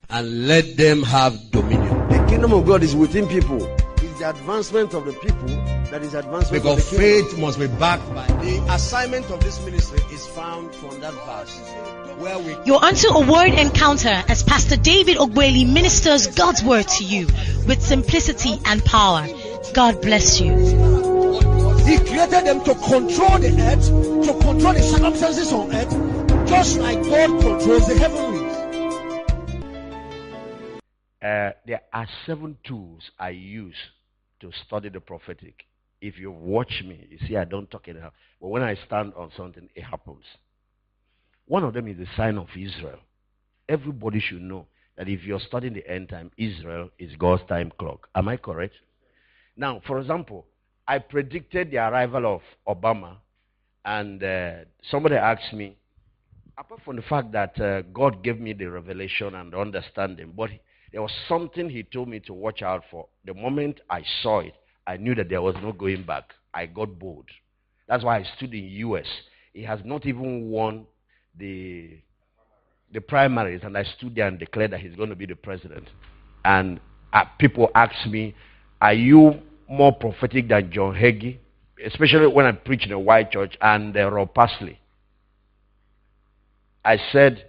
and let them have dominion. The kingdom of God is within people. It's the advancement of the people that is advancement Because of the kingdom. faith must be backed by the assignment of this ministry is found from that verse where we You're onto a word encounter as Pastor David Ogbeli ministers God's word to you with simplicity and power. God bless you. He created them to control the earth, to control the circumstances on earth, just like God controls the heavenlies. There are 7 tools I use to study the prophetic. If you watch me, you see I don't talk enough. But when I stand on something, it happens. One of them is the sign of Israel. Everybody should know that if you're studying the end time, Israel is God's time clock. Am I correct? Now, for example, I predicted the arrival of Obama, and somebody asked me, apart from the fact that God gave me the revelation and the understanding, but there was something he told me to watch out for. The moment I saw it, I knew that there was no going back. I got bold. That's why I stood in U.S. He has not even won the primaries, and I stood there and declared that he's going to be the president. And people asked me, are you more prophetic than John Hagee? Especially when I preach in a white church, and Rob Parsley. I said,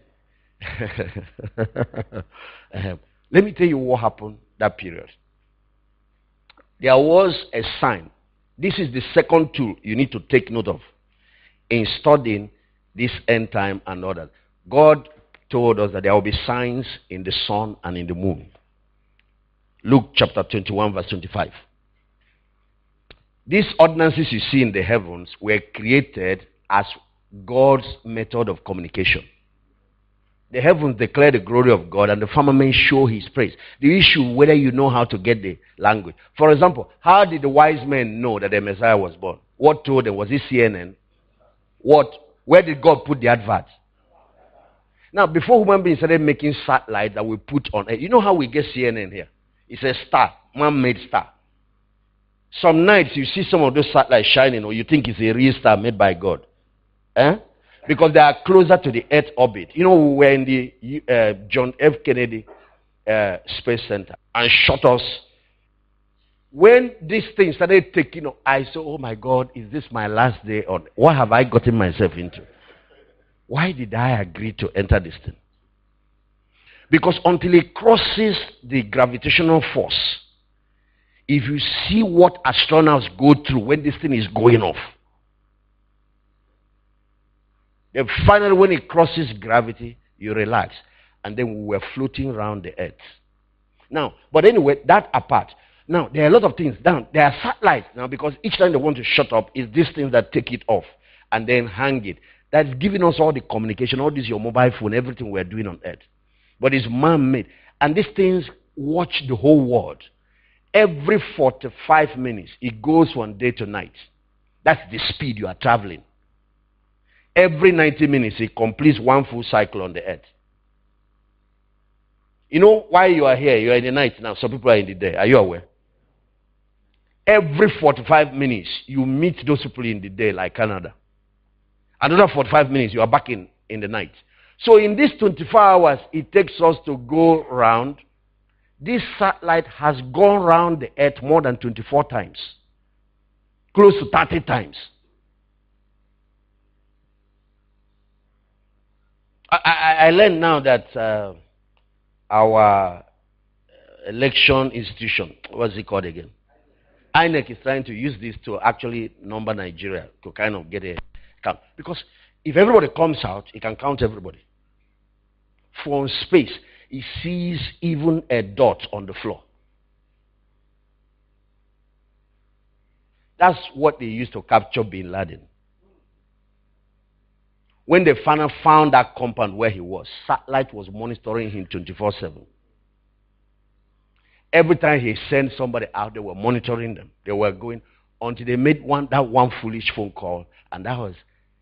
let me tell you what happened that period. There was a sign. This is the second tool you need to take note of in studying this end time and all that. God told us that there will be signs in the sun and in the moon. Luke chapter 21 verse 25. These ordinances you see in the heavens were created as God's method of communication. The heavens declare the glory of God, and the firmament show his praise. The issue whether you know how to get the language. For example, how did the wise men know that the Messiah was born? What told them? Was it CNN? Where did God put the advert? Now, before human beings started making satellites that we put on air, you know how we get CNN here? It's a star, man-made star. Some nights you see some of those satellites shining, or you think it's a real star made by God. Because they are closer to the Earth orbit. You know, we were in the John F. Kennedy Space Center and shot us. When this thing started taking off, I said, oh my God, is this my last day on? What have I gotten myself into? Why did I agree to enter this thing? Because until it crosses the gravitational force, if you see what astronauts go through when this thing is going off, then finally when it crosses gravity, you relax. And then we were floating around the earth. Now, but anyway, that apart. Now, there are a lot of things. Now, there are satellites now, because each time they want to shut up, it's these things that take it off and then hang it. That's giving us all the communication, all this, your mobile phone, everything we're doing on earth. But it's man-made. And these things watch the whole world. Every 45 minutes, it goes from day to night. That's the speed you are traveling. Every 90 minutes, it completes one full cycle on the earth. You know why you are here? You are in the night now. Some people are in the day. Are you aware? Every 45 minutes, you meet those people in the day, like Canada. Another 45 minutes, you are back in the night. So in these 24 hours, it takes us to go round. This satellite has gone round the earth more than 24 times. Close to 30 times. I learned now that our election institution, what's it called again? INEC is trying to use this to actually number Nigeria, to kind of get a count. Because if everybody comes out, it can count everybody. From space, it sees even a dot on the floor. That's what they used to capture Bin Laden. When they finally found that compound where he was, satellite was monitoring him 24/7. Every time he sent somebody out, they were monitoring them. They were going until they made that one foolish phone call, and that was.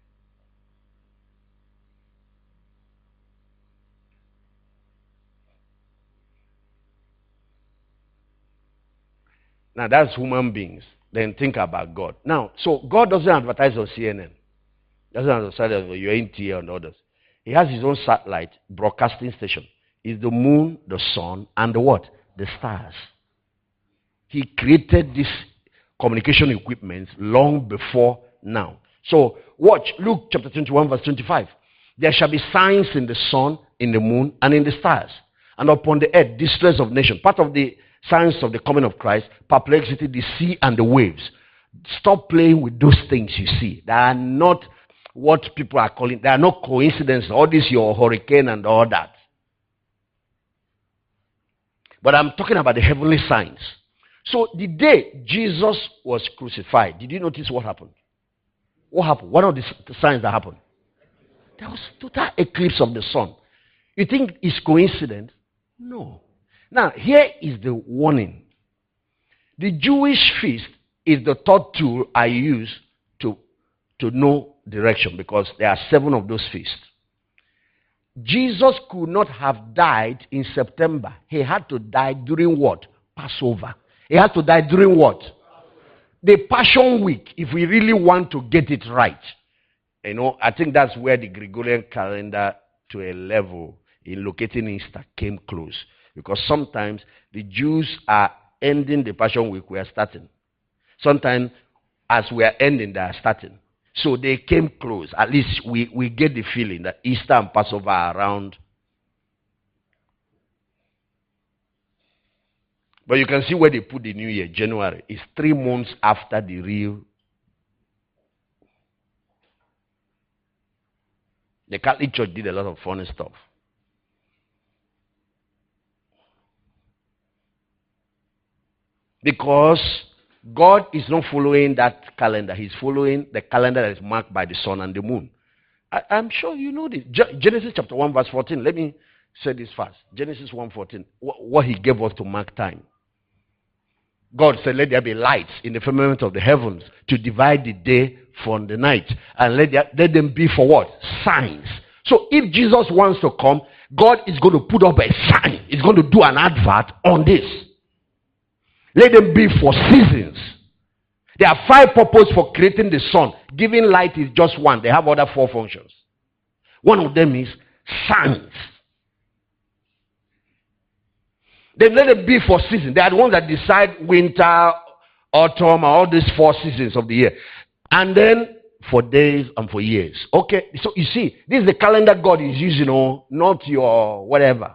Now that's human beings. Then think about God. Now, so God doesn't advertise on CNN. Doesn't advertise on UNTA and others. He has his own satellite broadcasting station. is the moon, the sun, and the what? The stars. He created these communication equipment long before now. So watch Luke chapter 21 verse 25. There shall be signs in the sun, in the moon, and in the stars. And upon the earth, distress of nation. Part of the signs of the coming of Christ, perplexity, the sea and the waves. Stop playing with those things you see. They are not what people are calling, they are not coincidences. All this your hurricane and all that. But I'm talking about the heavenly signs. So the day Jesus was crucified, did you notice what happened? What happened? One of the signs that happened. There was total eclipse of the sun. You think it's coincidence? No. Now, here is the warning. The Jewish feast is the third tool I use to know direction, because there are 7 of those feasts. Jesus could not have died in September. He had to die during what? Passover. He had to die during what? The Passion Week, if we really want to get it right. You know, I think that's where the Gregorian calendar to a level in locating Easter came close. Because sometimes the Jews are ending the Passion Week, we are starting. Sometimes as we are ending, they are starting. So they came close. At least we get the feeling that Easter and Passover are around. But you can see where they put the new year, January. It's 3 months after the real. The Catholic Church did a lot of funny stuff. Because God is not following that calendar. He's following the calendar that is marked by the sun and the moon. I'm sure you know this. Genesis chapter 1 verse 14. Let me say this fast. Genesis 1:14. What he gave us to mark time. God said, let there be lights in the firmament of the heavens to divide the day from the night. And let them be for what? Signs. So if Jesus wants to come, God is going to put up a sign. He's going to do an advert on this. Let them be for seasons. There are 5 purposes for creating the sun. Giving light is just one. They have other 4 functions. One of them is signs. Then let it be for seasons. They are the ones that decide winter, autumn, all these 4 seasons of the year. And then for days and for years. Okay, so you see, this is the calendar God is using, not your whatever.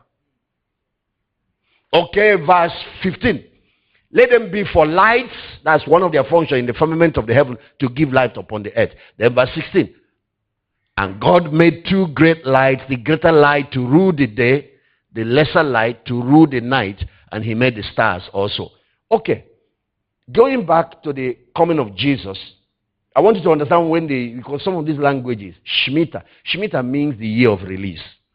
Okay, verse 15. Let them be for lights. That's one of their functions in the firmament of the heaven, to give light upon the earth. Then verse 16. And God made 2 great lights, the greater light to rule the day, the lesser light to rule the night, and he made the stars also. Okay. Going back to the coming of Jesus, I want you to understand because some of these languages, Shemitah. Shemitah means the year of release.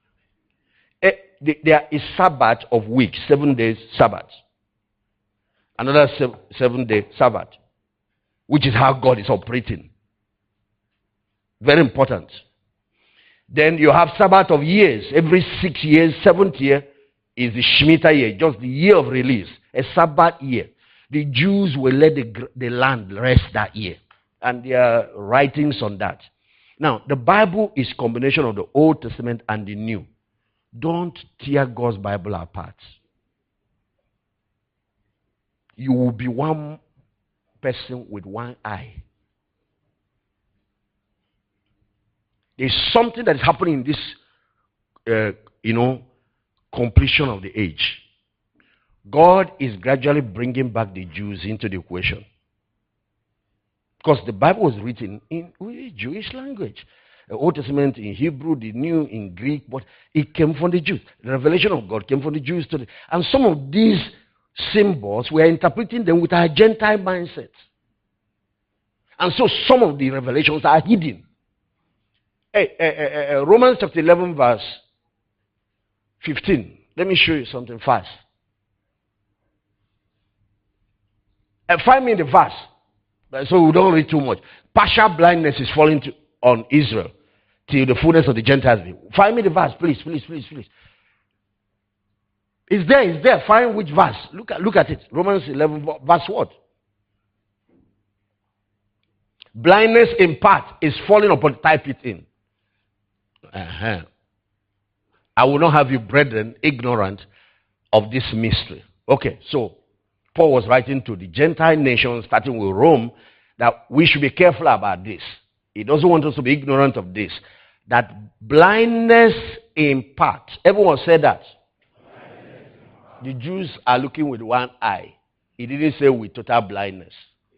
There is Sabbath of weeks, 7 days Sabbath. Another 7-day Sabbath, which is how God is operating. Very important. Then you have Sabbath of years. Every 6 years, 7th year is the Shemitah year, just the year of release, a Sabbath year. The Jews will let the land rest that year. And there are writings on that. Now, the Bible is a combination of the Old Testament and the New. Don't tear God's Bible apart. You will be one person with one eye. There's something that is happening in this, completion of the age. God is gradually bringing back the Jews into the equation. Because the Bible was written in Jewish language. The Old Testament in Hebrew, the New in Greek, but it came from the Jews. The revelation of God came from the Jews today. And some of these symbols, we are interpreting them with our Gentile mindset. And so some of the revelations are hidden. Romans chapter 11 verse 15. Let me show you something fast. Find me the verse, so we don't read too much. Partial blindness is falling on Israel till the fullness of the Gentiles. Find me the verse, please. It's there. Find which verse. Look at it. Romans 11 verse what? Blindness in part is falling upon. Type it in. I will not have you, brethren, ignorant of this mystery. Okay, so Paul was writing to the Gentile nations, starting with Rome, that we should be careful about this. He doesn't want us to be ignorant of this. That blindness in part. Everyone said that. The Jews are looking with one eye. He didn't say with total blindness.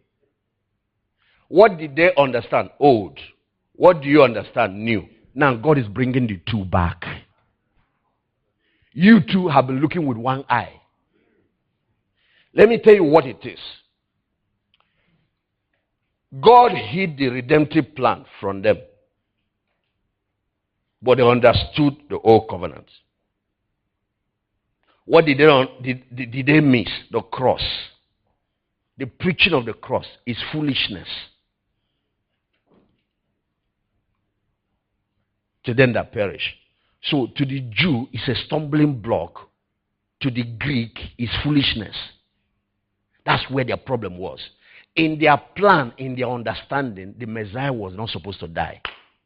What did they understand? Old. What do you understand? New. Now God is bringing the two back. You two have been looking with one eye. Let me tell you what it is. God hid the redemptive plan from them. But they understood the old covenant. What did they miss? The cross. The preaching of the cross is foolishness to them that perish. So to the Jew, it's a stumbling block. To the Greek, it's foolishness. That's where their problem was. In their plan, in their understanding, the Messiah was not supposed to die.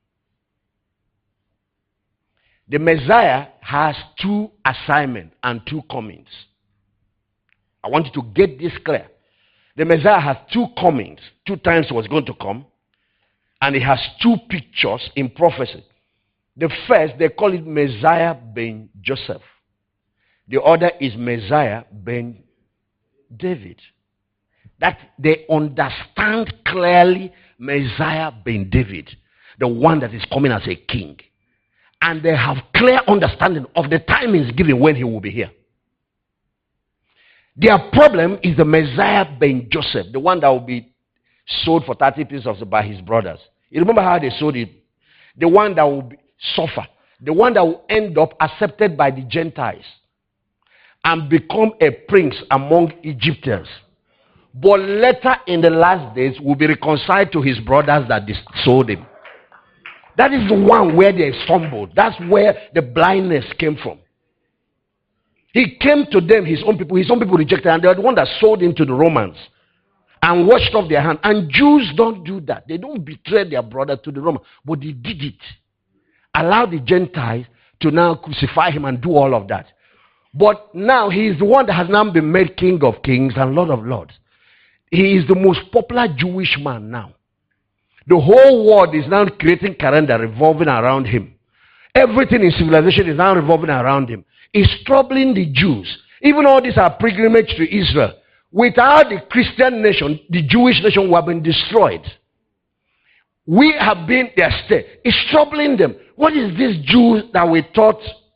The Messiah has two assignments and two comings. I want you to get this clear. The Messiah has two comings. 2 times he was going to come. And he has 2 pictures in prophecy. The first, they call it Messiah ben Joseph. The other is Messiah ben David. That they understand clearly Messiah ben David, the one that is coming as a king. And they have clear understanding of the timings given when he will be here. Their problem is the Messiah ben Joseph, the one that will be sold for 30 pieces by his brothers. You remember how they sold it? The one that will suffer. The one that will end up accepted by the Gentiles and become a prince among Egyptians. But later in the last days will be reconciled to his brothers that sold him. That is the one where they stumbled. That's where the blindness came from. He came to them, his own people rejected, and they are the one that sold him to the Romans and washed off their hand. And Jews don't do that. They don't betray their brother to the Romans, but they did it. Allow the Gentiles to now crucify him and do all of that. But now he is the one that has now been made King of Kings and Lord of Lords. He is the most popular Jewish man now. The whole world is now creating calendar revolving around him. Everything in civilization is now revolving around him. It's troubling the Jews. Even all these are pilgrimage to Israel. Without the Christian nation, the Jewish nation would have been destroyed. We have been their state. It's troubling them. What is this Jew that we thought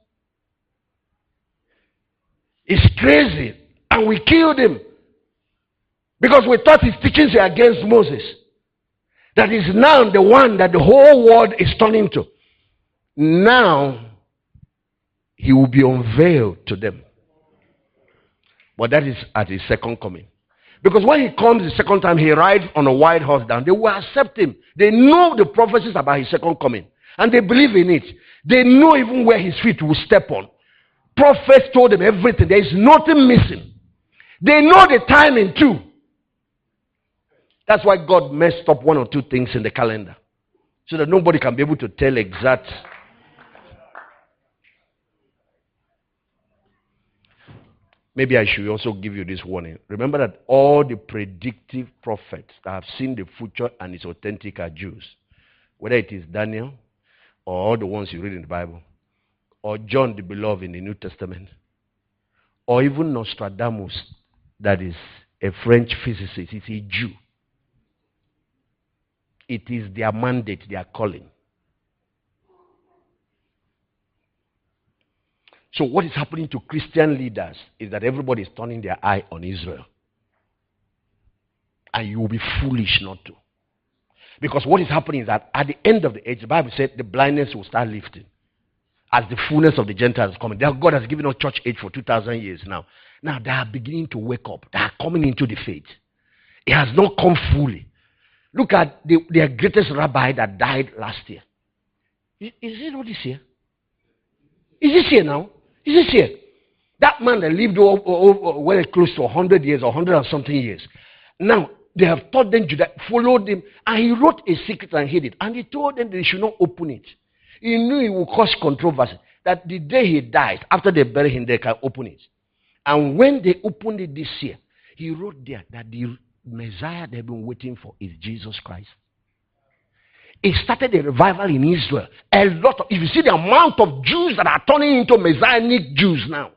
is crazy? And we killed him. Because we thought his teachings were against Moses. That is now the one that the whole world is turning to. Now, he will be unveiled to them. But that is at his second coming. Because when he comes the second time, he rides on a white horse down. They will accept him. They know the prophecies about his second coming. And they believe in it. They know even where his feet will step on. Prophets told them everything. There is nothing missing. They know the timing too. That's why God messed up 1 or 2 things in the calendar. So that nobody can be able to tell exact. Maybe I should also give you this warning. Remember that all the predictive prophets that have seen the future and is authentic are Jews. Whether it is Daniel, or all the ones you read in the Bible, or John the Beloved in the New Testament, or even Nostradamus, that is a French physicist, is a Jew. It is their mandate, their calling. So what is happening to Christian leaders is that everybody is turning their eye on Israel. And you will be foolish not to. Because what is happening is that at the end of the age, the Bible said the blindness will start lifting. As the fullness of the Gentiles is coming. God has given us church age for 2,000 years now. Now they are beginning to wake up. They are coming into the faith. It has not come fully. Look at their greatest rabbi that died last year. Is it not this year? Is this year now? Is this year? That man that lived well close to 100 years or 100 and something years. Now, they have taught them Judah, followed him, and he wrote a secret and hid it. And he told them they should not open it. He knew it would cause controversy. that the day he dies, after they bury him, they can open it. And when they opened it this year, he wrote there that the Messiah they've been waiting for is Jesus Christ. It started a revival in Israel. A lot of, if you see the amount of Jews that are turning into Messianic Jews now.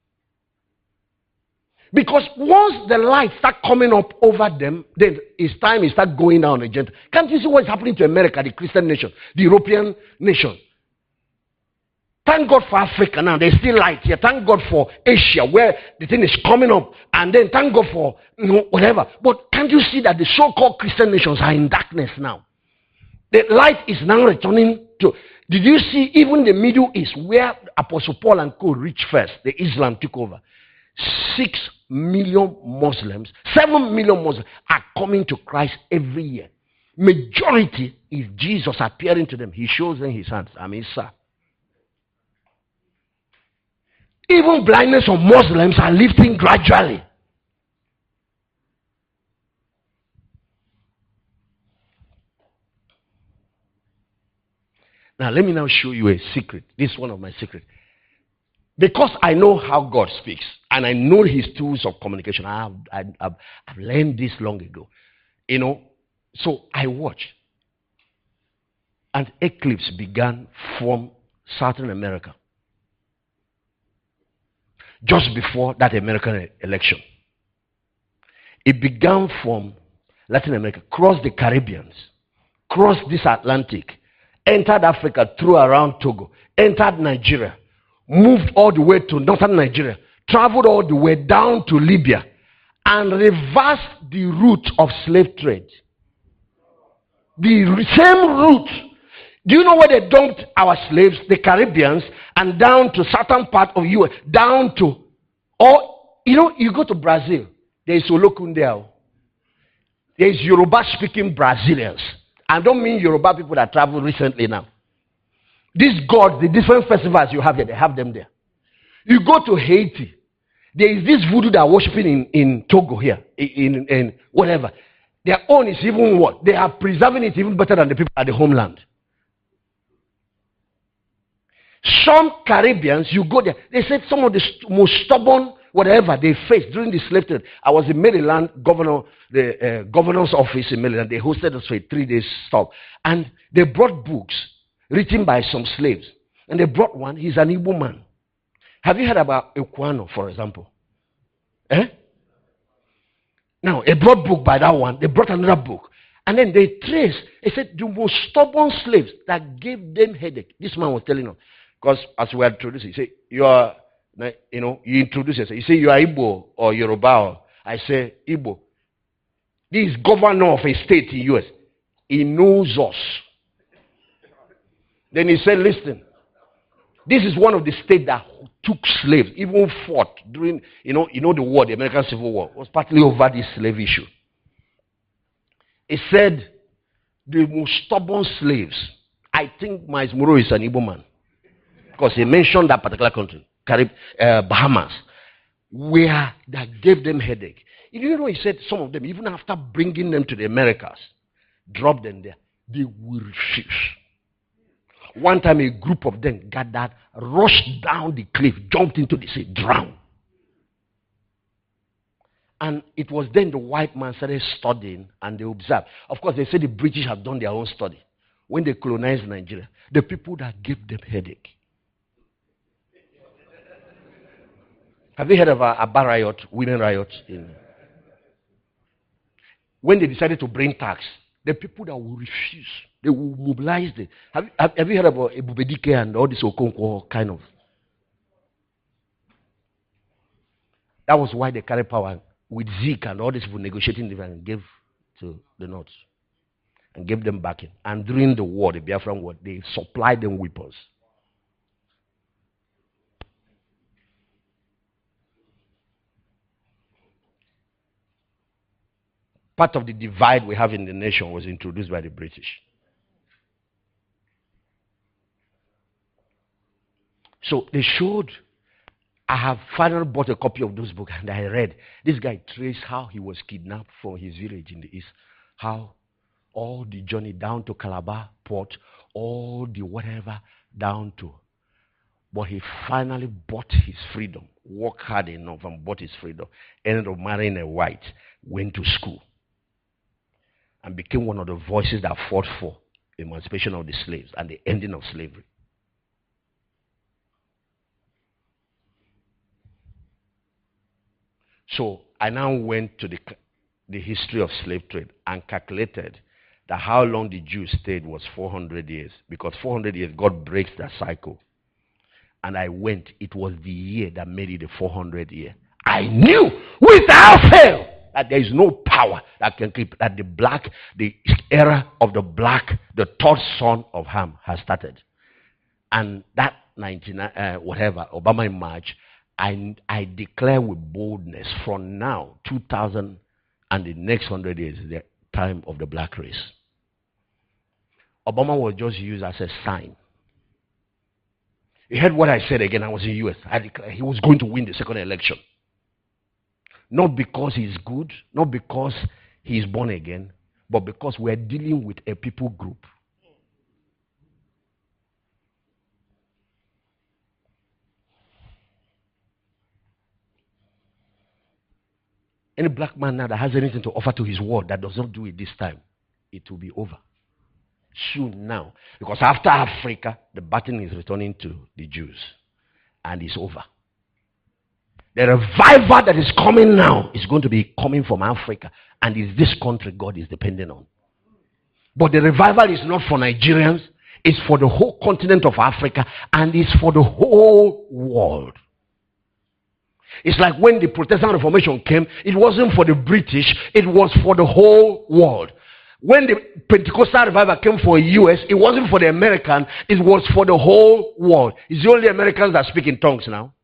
Because once the light start coming up over them, then it's time it start going down the Gentile. Can't you see what's happening to America, the Christian nation, the European nation? Thank God for Africa now. There's still light here. Thank God for Asia where the thing is coming up. And then thank God for whatever. But can't you see that the so-called Christian nations are in darkness now? The light is now returning to... Did you see even the Middle East where Apostle Paul and co reached first? The Islam took over. 6 million Muslims, 7 million Muslims are coming to Christ every year. Majority is Jesus appearing to them. He shows them his hands. I mean, sir. Even blindness of Muslims are lifting gradually. Now, let me now show you a secret. This is one of my secrets. Because I know how God speaks, and I know his tools of communication. I've learned this long ago. So I watched. An eclipse began from Southern America. Just before that American election. It began from Latin America, crossed the Caribbean, crossed this Atlantic, entered Africa through around Togo, entered Nigeria, moved all the way to northern Nigeria, traveled all the way down to Libya, and reversed the route of slave trade. The same route. Do you know where they dumped our slaves? The Caribbeans, and down to certain part of US, down to, you go to Brazil, there is Olokunde. There is Yoruba-speaking Brazilians. I don't mean Yoruba people that travel recently now. These gods, the different festivals you have here, they have them there. You go to Haiti, there is this voodoo that are worshiping in Togo here, in whatever. Their own is even what? They are preserving it even better than the people at the homeland. Some Caribbeans, you go there, they said some of the most stubborn whatever they faced during the slave trade. I was in Maryland, the governor's office in Maryland. They hosted us for a 3-day stop. And they brought books written by some slaves. And they brought one. He's an Igbo man. Have you heard about Ekwano, for example? Now, they brought book by that one. They brought another book. And then they traced. They said the most stubborn slaves that gave them headache. This man was telling us. Because as we were introducing, he said, you introduce yourself. You say you are Igbo or Yoruba. I say Igbo. This is governor of a state in US. He knows us. Then he said, listen, this is one of the states that took slaves, even fought during, the war, the American Civil War. It was partly over this slave issue. He said, the most stubborn slaves, I think Miles Muro is an Igbo man. Because he mentioned that particular country, Bahamas, where that gave them headache. You know, he said some of them, even after bringing them to the Americas, dropped them there, they will refuse. One time a group of them gathered, rushed down the cliff, jumped into the sea, drowned. And it was then the white man started studying and they observed. Of course, they said the British have done their own study. When they colonized Nigeria, the people that gave them headache. Have you heard of a Aba riot, women riot? When they decided to bring tax, the people that will refuse, they will mobilize them. Have you heard about Ebubedike and all this Okonkwo kind of? That was why they carried power with Zeke and all these people negotiating and gave to the North and gave them backing. And during the war, the Biafran war, they supplied them weapons. Part of the divide we have in the nation was introduced by the British. So they showed, I have finally bought a copy of those books and I read. This guy traced how he was kidnapped from his village in the east. How all the journey down to Calabar port, all the whatever down to But he finally bought his freedom, worked hard enough and bought his freedom, ended up marrying a white, went to school, and became one of the voices that fought for emancipation of the slaves and the ending of slavery. So I now went to the history of slave trade and calculated that how long the Jews stayed was 400 years. Because 400 years, God breaks that cycle. And I went, it was the year that made it the 400th year. I knew without fail that there is no power that can keep, that the era of the third son of Ham has started. And that Obama in March, I declare with boldness from now, 2000 and the next 100 years is the time of the black race. Obama was just used as a sign. You heard what I said again. I was in the U.S. I declared he was going to win the second election. Not because he's good, not because he's born again, but because we're dealing with a people group. Any black man now that has anything to offer to his world that does not do it this time, it will be over. Soon now. Because after Africa, the baton is returning to the Jews. And it's over. The revival that is coming now is going to be coming from Africa. And it's this country God is depending on. But the revival is not for Nigerians. It's for the whole continent of Africa. And it's for the whole world. It's like when the Protestant Reformation came, it wasn't for the British, it was for the whole world. When the Pentecostal revival came for the US, it wasn't for the American, it was for the whole world. It's only Americans that speak in tongues now.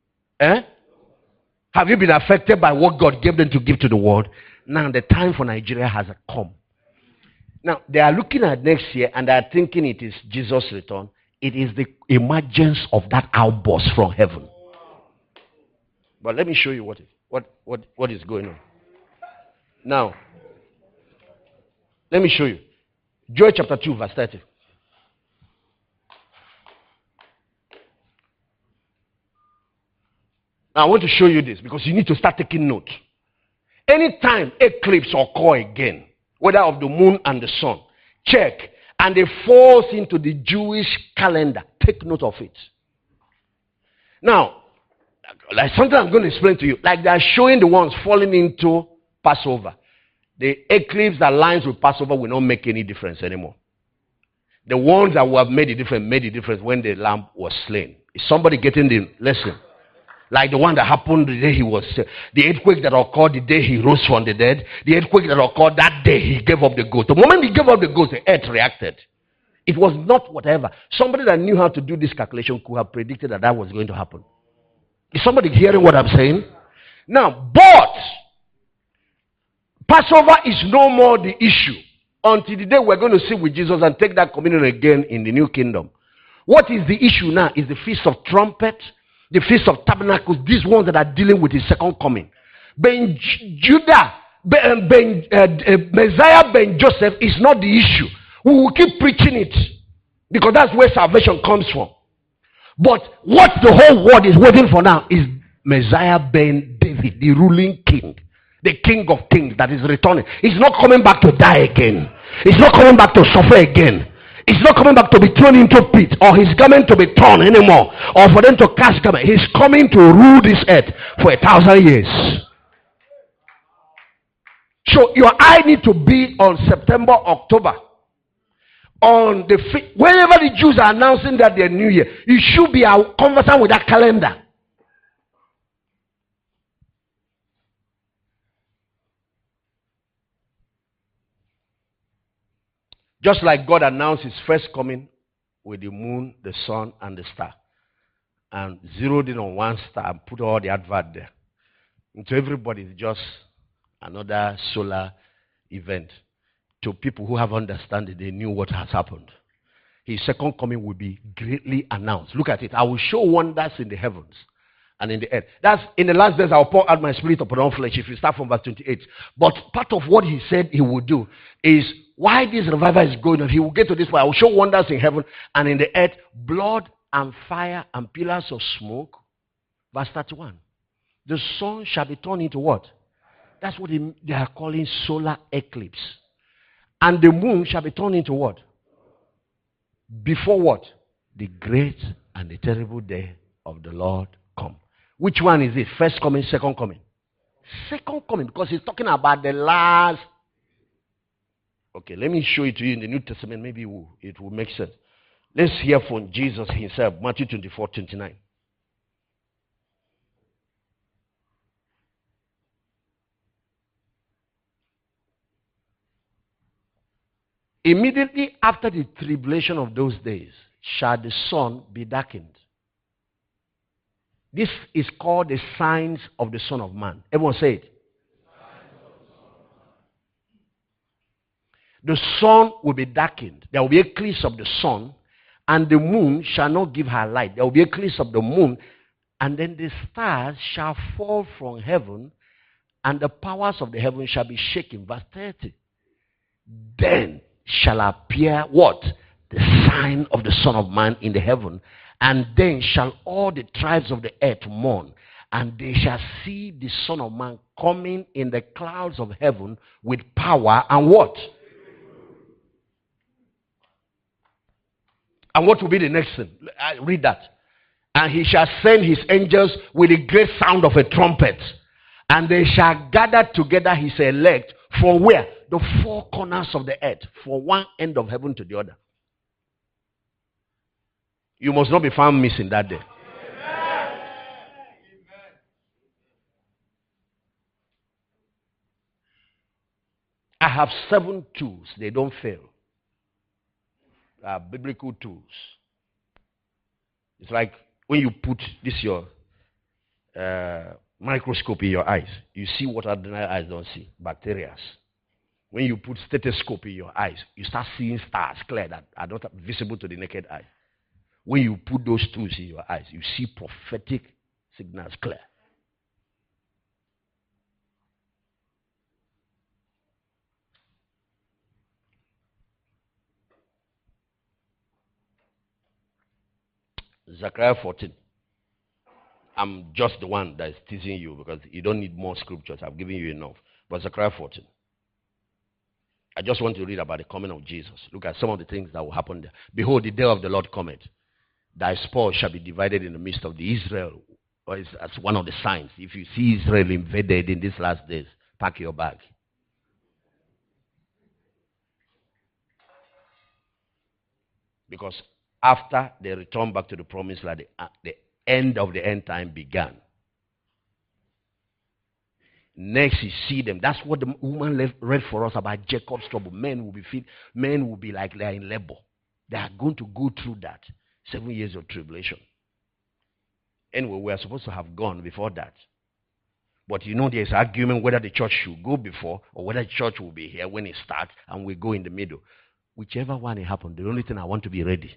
Have you been affected by what God gave them to give to the world? Now the time for Nigeria has come. Now they are looking at next year and they are thinking it is Jesus' return. It is the emergence of that outburst from heaven. But let me show you what is going on. Now, let me show you. Joel chapter 2, verse 30. Now, I want to show you this because you need to start taking note. Anytime eclipse occur again, whether of the moon and the sun, check, and it falls into the Jewish calendar, take note of it. Now, like something I'm going to explain to you. Like they are showing the ones falling into Passover. The eclipse that aligns with Passover will not make any difference anymore. The ones that will have made a difference when the lamb was slain. Is somebody getting the lesson? Like the one that happened the day he was, the earthquake that occurred the day he rose from the dead. The earthquake that occurred that day he gave up the ghost. The moment he gave up the ghost, the earth reacted. It was not whatever. Somebody that knew how to do this calculation could have predicted that was going to happen. Is somebody hearing what I'm saying? Now, but Passover is no more the issue until the day we're going to sit with Jesus and take that communion again in the new kingdom. What is the issue now is the Feast of Trumpets, the Feast of Tabernacles, these ones that are dealing with his second coming. Messiah ben Joseph is not the issue. We will keep preaching it because that's where salvation comes from. But what the whole world is waiting for now is Messiah ben David, the ruling king, the king of kings that is returning. He's not coming back to die again. He's not coming back to suffer again. He's not coming back to be thrown into pit or his garment to be torn anymore or for them to cast garment. He's coming to rule this earth for 1,000 years. So your eye need to be on September, October. On the whenever the Jews are announcing that their new year, you should be conversant with that calendar. Just like God announced his first coming with the moon, the sun, and the star, and zeroed in on one star and put all the advert there. And to everybody, it's just another solar event. To people who have understanding, they knew what has happened. His second coming will be greatly announced. Look at it. I will show wonders in the heavens and in the earth. That's in the last days I will pour out my spirit upon all flesh. If you start from verse 28. But part of what he said he would do is why this revival is going on. He will get to this point. I will show wonders in heaven and in the earth, blood and fire and pillars of smoke. Verse 31. The sun shall be turned into what? That's what they are calling solar eclipse. And the moon shall be turned into what? Before what? The great and the terrible day of the Lord come. Which one is it? First coming, second coming? Second coming, because he's talking about the last. Okay, let me show it to you in the New Testament. Maybe it will make sense. Let's hear from Jesus himself. Matthew 24:29. Immediately after the tribulation of those days shall the sun be darkened. This is called the signs of the Son of Man. Everyone say it. The sun will be darkened. There will be eclipse of the sun, and the moon shall not give her light. There will be eclipse of the moon, and then the stars shall fall from heaven, and the powers of the heaven shall be shaken. Verse 30. Then shall appear what? The sign of the Son of Man in the heaven. And then shall all the tribes of the earth mourn, and they shall see the Son of Man coming in the clouds of heaven with power and what? And what will be the next thing? I read that. And he shall send his angels with a great sound of a trumpet, and they shall gather together his elect from where? The four corners of the earth, from one end of heaven to the other. You must not be found missing that day. Amen. I have 7 tools. They don't fail. Biblical tools. It's like when you put this your microscope in your eyes, you see what ordinary eyes don't see. Bacteria. When you put stethoscope in your eyes, you start seeing stars clear that are not visible to the naked eye. When you put those tools in your eyes, you see prophetic signals clear. Zechariah 14. I'm just the one that is teasing you because you don't need more scriptures. I've given you enough. But Zechariah 14. I just want to read about the coming of Jesus. Look at some of the things that will happen there. Behold, the day of the Lord cometh. Thy spoil shall be divided in the midst of the Israel. Or as one of the signs. If you see Israel invaded in these last days, pack your bag. Because after they return back to the promised land, the end of the end time began. Next, you see them. That's what the woman read for us about Jacob's trouble. Men will be like they are in labor. They are going to go through that. 7 years of tribulation. Anyway, we are supposed to have gone before that. But you know there's argument whether the church should go before or whether the church will be here when it starts and we go in the middle. Whichever one it happens, the only thing I want to be ready.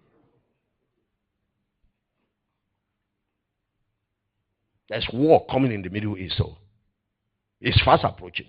There's war coming in the Middle East, so it's fast approaching.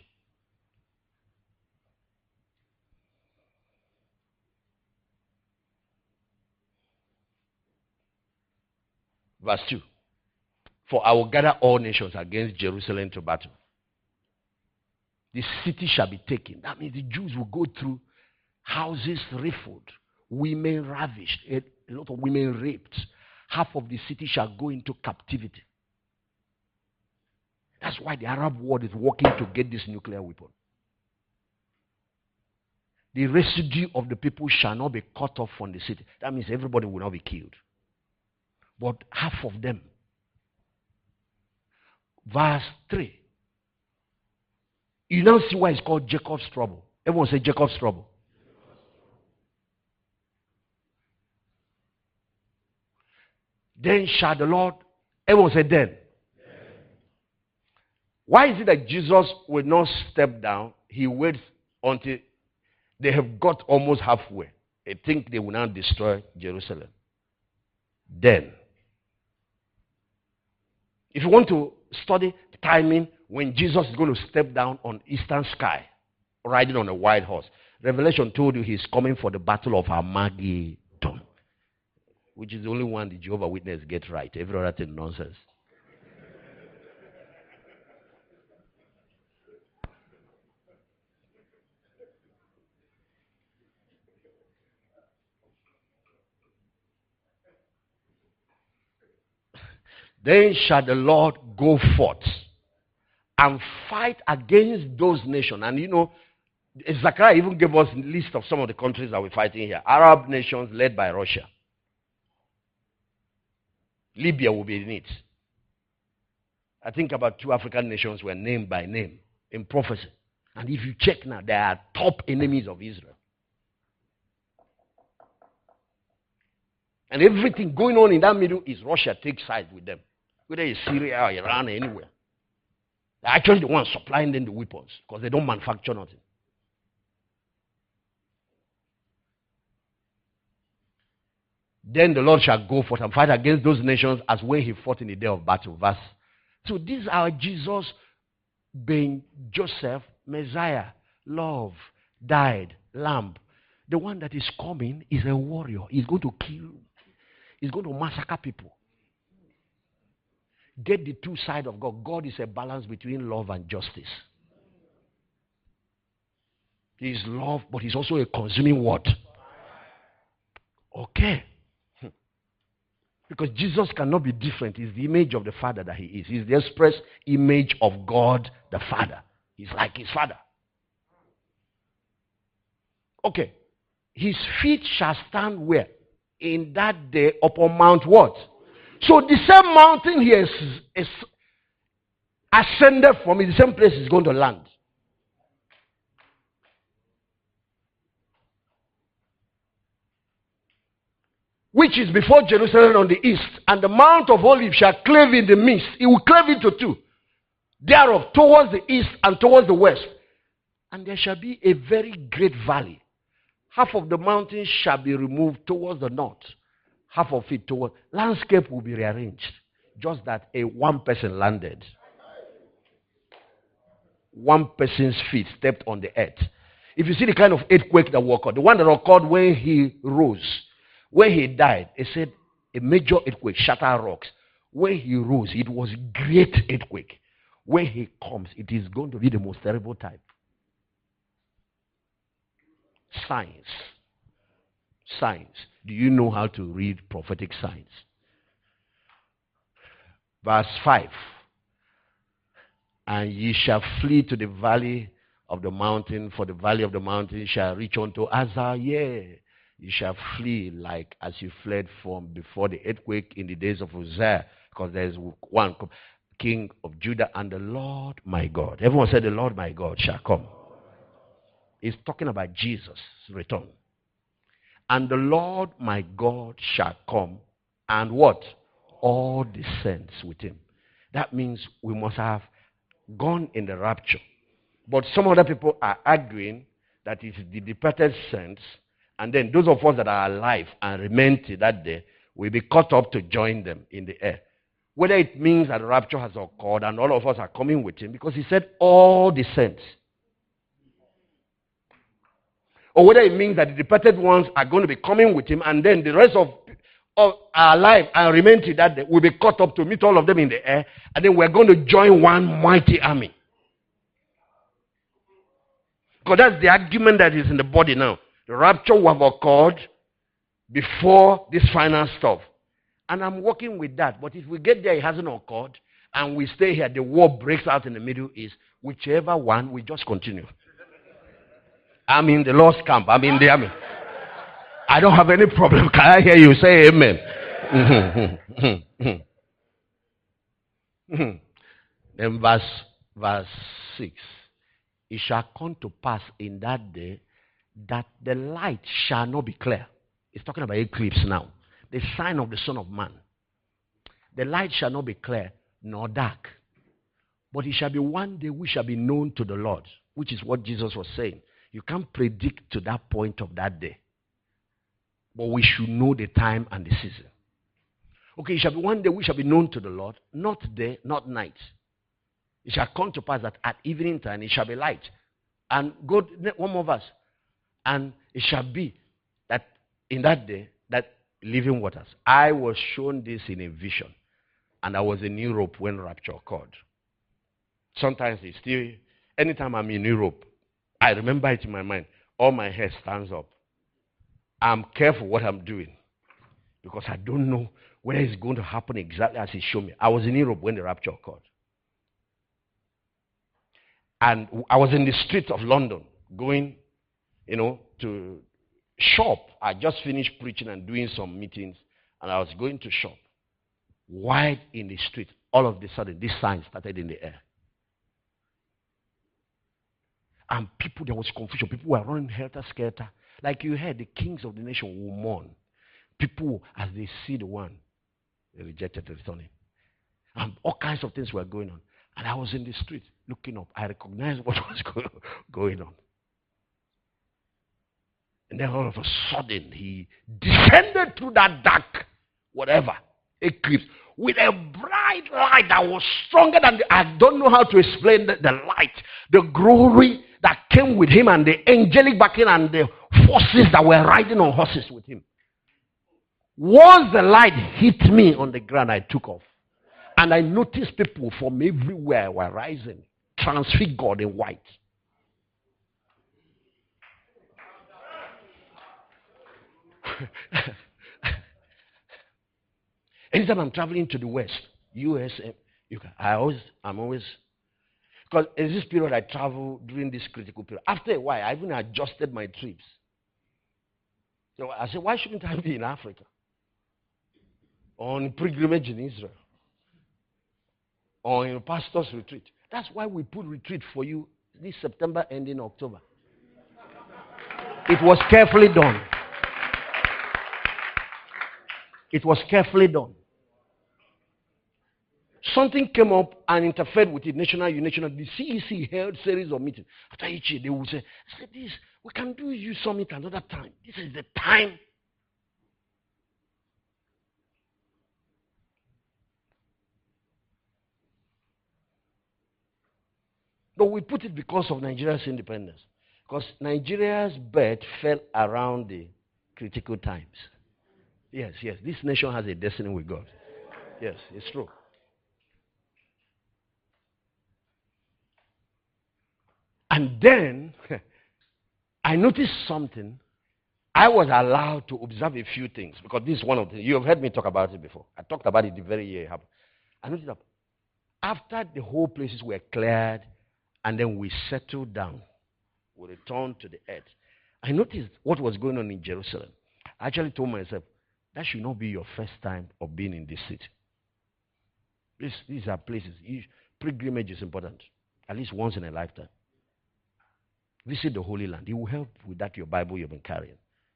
Verse 2. For I will gather all nations against Jerusalem to battle. The city shall be taken. That means the Jews will go through houses rifled, women ravished, a lot of women raped. Half of the city shall go into captivity. That's why the Arab world is working to get this nuclear weapon. The residue of the people shall not be cut off from the city. That means everybody will not be killed. But half of them. Verse 3. You now see why it's called Jacob's trouble. Everyone say Jacob's trouble. Then shall the Lord, everyone say then. Why is it that Jesus will not step down? He waits until they have got almost halfway. They think they will now destroy Jerusalem. Then, if you want to study timing when Jesus is going to step down on eastern sky, riding on a white horse, Revelation told you he's coming for the battle of Armageddon. which is the only one the Jehovah Witness get right. Every other thing nonsense. Then shall the Lord go forth and fight against those nations. And you know, Zechariah even gave us a list of some of the countries that we're fighting here. Arab nations led by Russia. Libya will be in it. I think about 2 African nations were named by name in prophecy. And if you check now, they are top enemies of Israel. And everything going on in that middle is Russia takes sides with them. Whether it's Syria or Iran or anywhere. They're actually the ones supplying them the weapons because they don't manufacture nothing. Then the Lord shall go forth and fight against those nations as when he fought in the day of battle. Verse. So these are Jesus being Joseph, Messiah, love, died, lamb. The one that is coming is a warrior. He's going to kill. He's going to massacre people. Get the two sides of God. God is a balance between love and justice. He is love, but he's also a consuming word. Okay. Because Jesus cannot be different. He's the image of the Father that he is. He's the express image of God the Father. He's like his Father. Okay. His feet shall stand where? In that day upon Mount what? So the same mountain he is ascended from, in the same place he's going to land. Which is before Jerusalem on the east, and the Mount of Olives shall cleave in the midst. It will cleave into two. Thereof, towards the east and towards the west. And there shall be a very great valley. Half of the mountain shall be removed towards the north. Half of it towards. Landscape will be rearranged. Just that one person landed. One person's feet stepped on the earth. If you see the kind of earthquake that occurred, the one that occurred when he rose, when he died, it said a major earthquake, shattered rocks. When he rose, it was great earthquake. When he comes, it is going to be the most terrible type. Signs. Signs. Do you know how to read prophetic signs? Verse 5. And ye shall flee to the valley of the mountain, for the valley of the mountain shall reach unto Azariah. You shall flee like as you fled from before the earthquake in the days of Uzziah, because there is one king of Judah, and the Lord my God. Everyone said, the Lord my God shall come. He's talking about Jesus' return. And the Lord my God shall come, and what? All the saints with him. That means we must have gone in the rapture. But some other people are arguing that it is the departed saints, and then those of us that are alive and remain till that day will be caught up to join them in the air. Whether it means that the rapture has occurred and all of us are coming with him, because he said all the saints. Or whether it means that the departed ones are going to be coming with him, and then the rest of our life and remain till that day will be caught up to meet all of them in the air, and then we're going to join one mighty army. Because that's the argument that is in the body now. The rapture will have occurred before this final stuff. And I'm working with that. But if we get there, it hasn't occurred, and we stay here, the war breaks out in the Middle East, whichever one, we just continue. I'm in the Lord's camp. I'm in the army. I don't have any problem. Can I hear you say amen? Then verse 6. It shall come to pass in that day that the light shall not be clear. It's talking about eclipse now. The sign of the Son of Man. The light shall not be clear nor dark. But it shall be one day which shall be known to the Lord. Which is what Jesus was saying. You can't predict to that point of that day. But we should know the time and the season. Okay, it shall be one day which shall be known to the Lord. Not day, not night. It shall come to pass that at evening time it shall be light. And go, one more verse. And it shall be that in that day, that living waters. I was shown this in a vision, and I was in Europe when rapture occurred. Sometimes it's still, anytime I'm in Europe, I remember it in my mind. All my hair stands up. I'm careful what I'm doing because I don't know whether it's going to happen exactly as he showed me. I was in Europe when the rapture occurred. And I was in the streets of London going, to shop. I just finished preaching and doing some meetings, and I was going to shop. Wide in the street, all of a sudden, this sign started in the air. And there was confusion. People were running helter-skelter. Like you heard, the kings of the nation will mourn. People, as they see the one, they rejected returning. And all kinds of things were going on. And I was in the street looking up. I recognized what was going on. And then all of a sudden, he descended through that dark, eclipse, with a bright light that was stronger than I don't know how to explain the light, the glory that came with him, and the angelic backing and the forces that were riding on horses with him. Once the light hit me on the ground, I took off. And I noticed people from everywhere were rising, transfigured in white. Anytime I'm traveling to the West, US, I'm always, because in this period I travel during this critical period. After a while, I even adjusted my trips. So I said, why shouldn't I be in Africa? On pilgrimage in Israel? Or in a pastor's retreat? That's why we put retreat for you this September ending October. It was carefully done. It was carefully done. Something came up and interfered with it. National. The CEC held series of meetings. After each year, they would say, this, we can do you summit another time. This is the time. But we put it because of Nigeria's independence. Because Nigeria's birth fell around the critical times. Yes. This nation has a destiny with God. Yes, it's true. And then, I noticed something. I was allowed to observe a few things. Because this is one of the things. You have heard me talk about it before. I talked about it the very year it happened. I noticed that after the whole places were cleared, and then we settled down, we returned to the earth, I noticed what was going on in Jerusalem. I actually told myself, that should not be your first time of being in this city. These are places. Pilgrimage is important. At least once in a lifetime. Visit the Holy Land. It will help with that your Bible you've been carrying.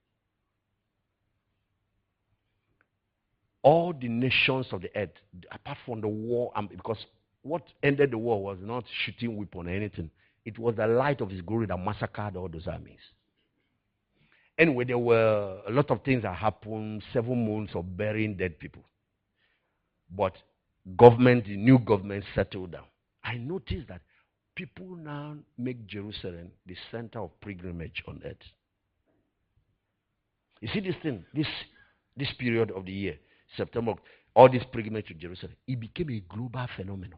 All the nations of the earth, apart from the war, because what ended the war was not shooting weapon or anything. It was the light of his glory that massacred all those armies. Anyway, there were a lot of things that happened, 7 months of burying dead people. But the new government settled down. I noticed that people now make Jerusalem the center of pilgrimage on earth. You see this thing, this period of the year, September, all this pilgrimage to Jerusalem, it became a global phenomenon.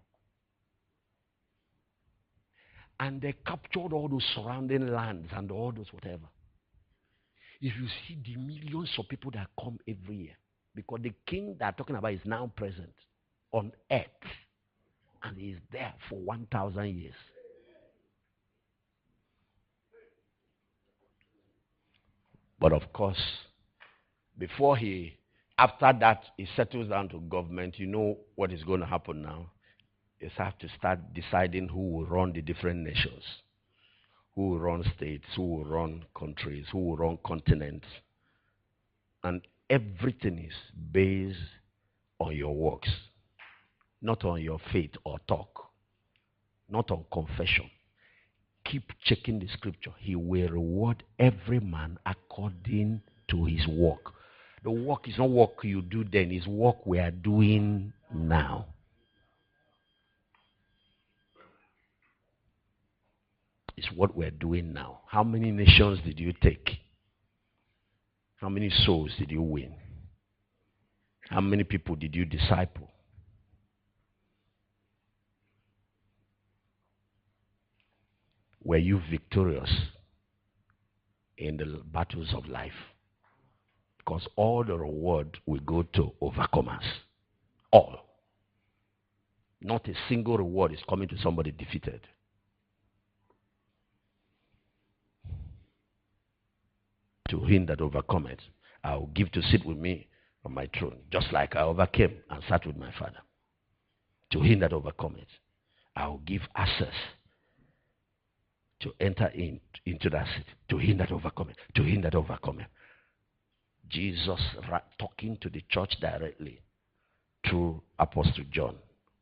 And they captured all those surrounding lands and all those whatever. If you see the millions of people that come every year, because the king they're talking about is now present on earth, and he is there for 1,000 years. But of course, after that, he settles down to government, you know what is going to happen now. Is have to start deciding who will run the different nations, who will run states, who will run countries, who will run continents. And everything is based on your works, not on your faith or talk, not on confession. Keep checking the scripture. He will reward every man according to his work. The work is not work you do then, it's work we are doing now. It's what we're doing now. How many nations did you take? How many souls did you win? How many people did you disciple? Were you victorious in the battles of life? Because all the reward will go to overcomers. All. Not a single reward is coming to somebody defeated. To him that overcometh, I will give to sit with me on my throne, just like I overcame and sat with my Father. To him that overcometh, I will give access to enter into that city. To him that overcometh, to him that overcometh. Jesus talking to the church directly through Apostle John.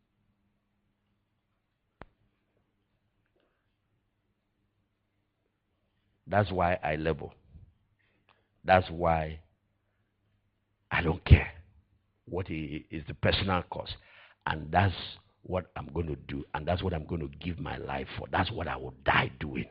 That's why I label. That's why I don't care what is the personal cost. And that's what I'm going to do. And that's what I'm going to give my life for. That's what I will die doing.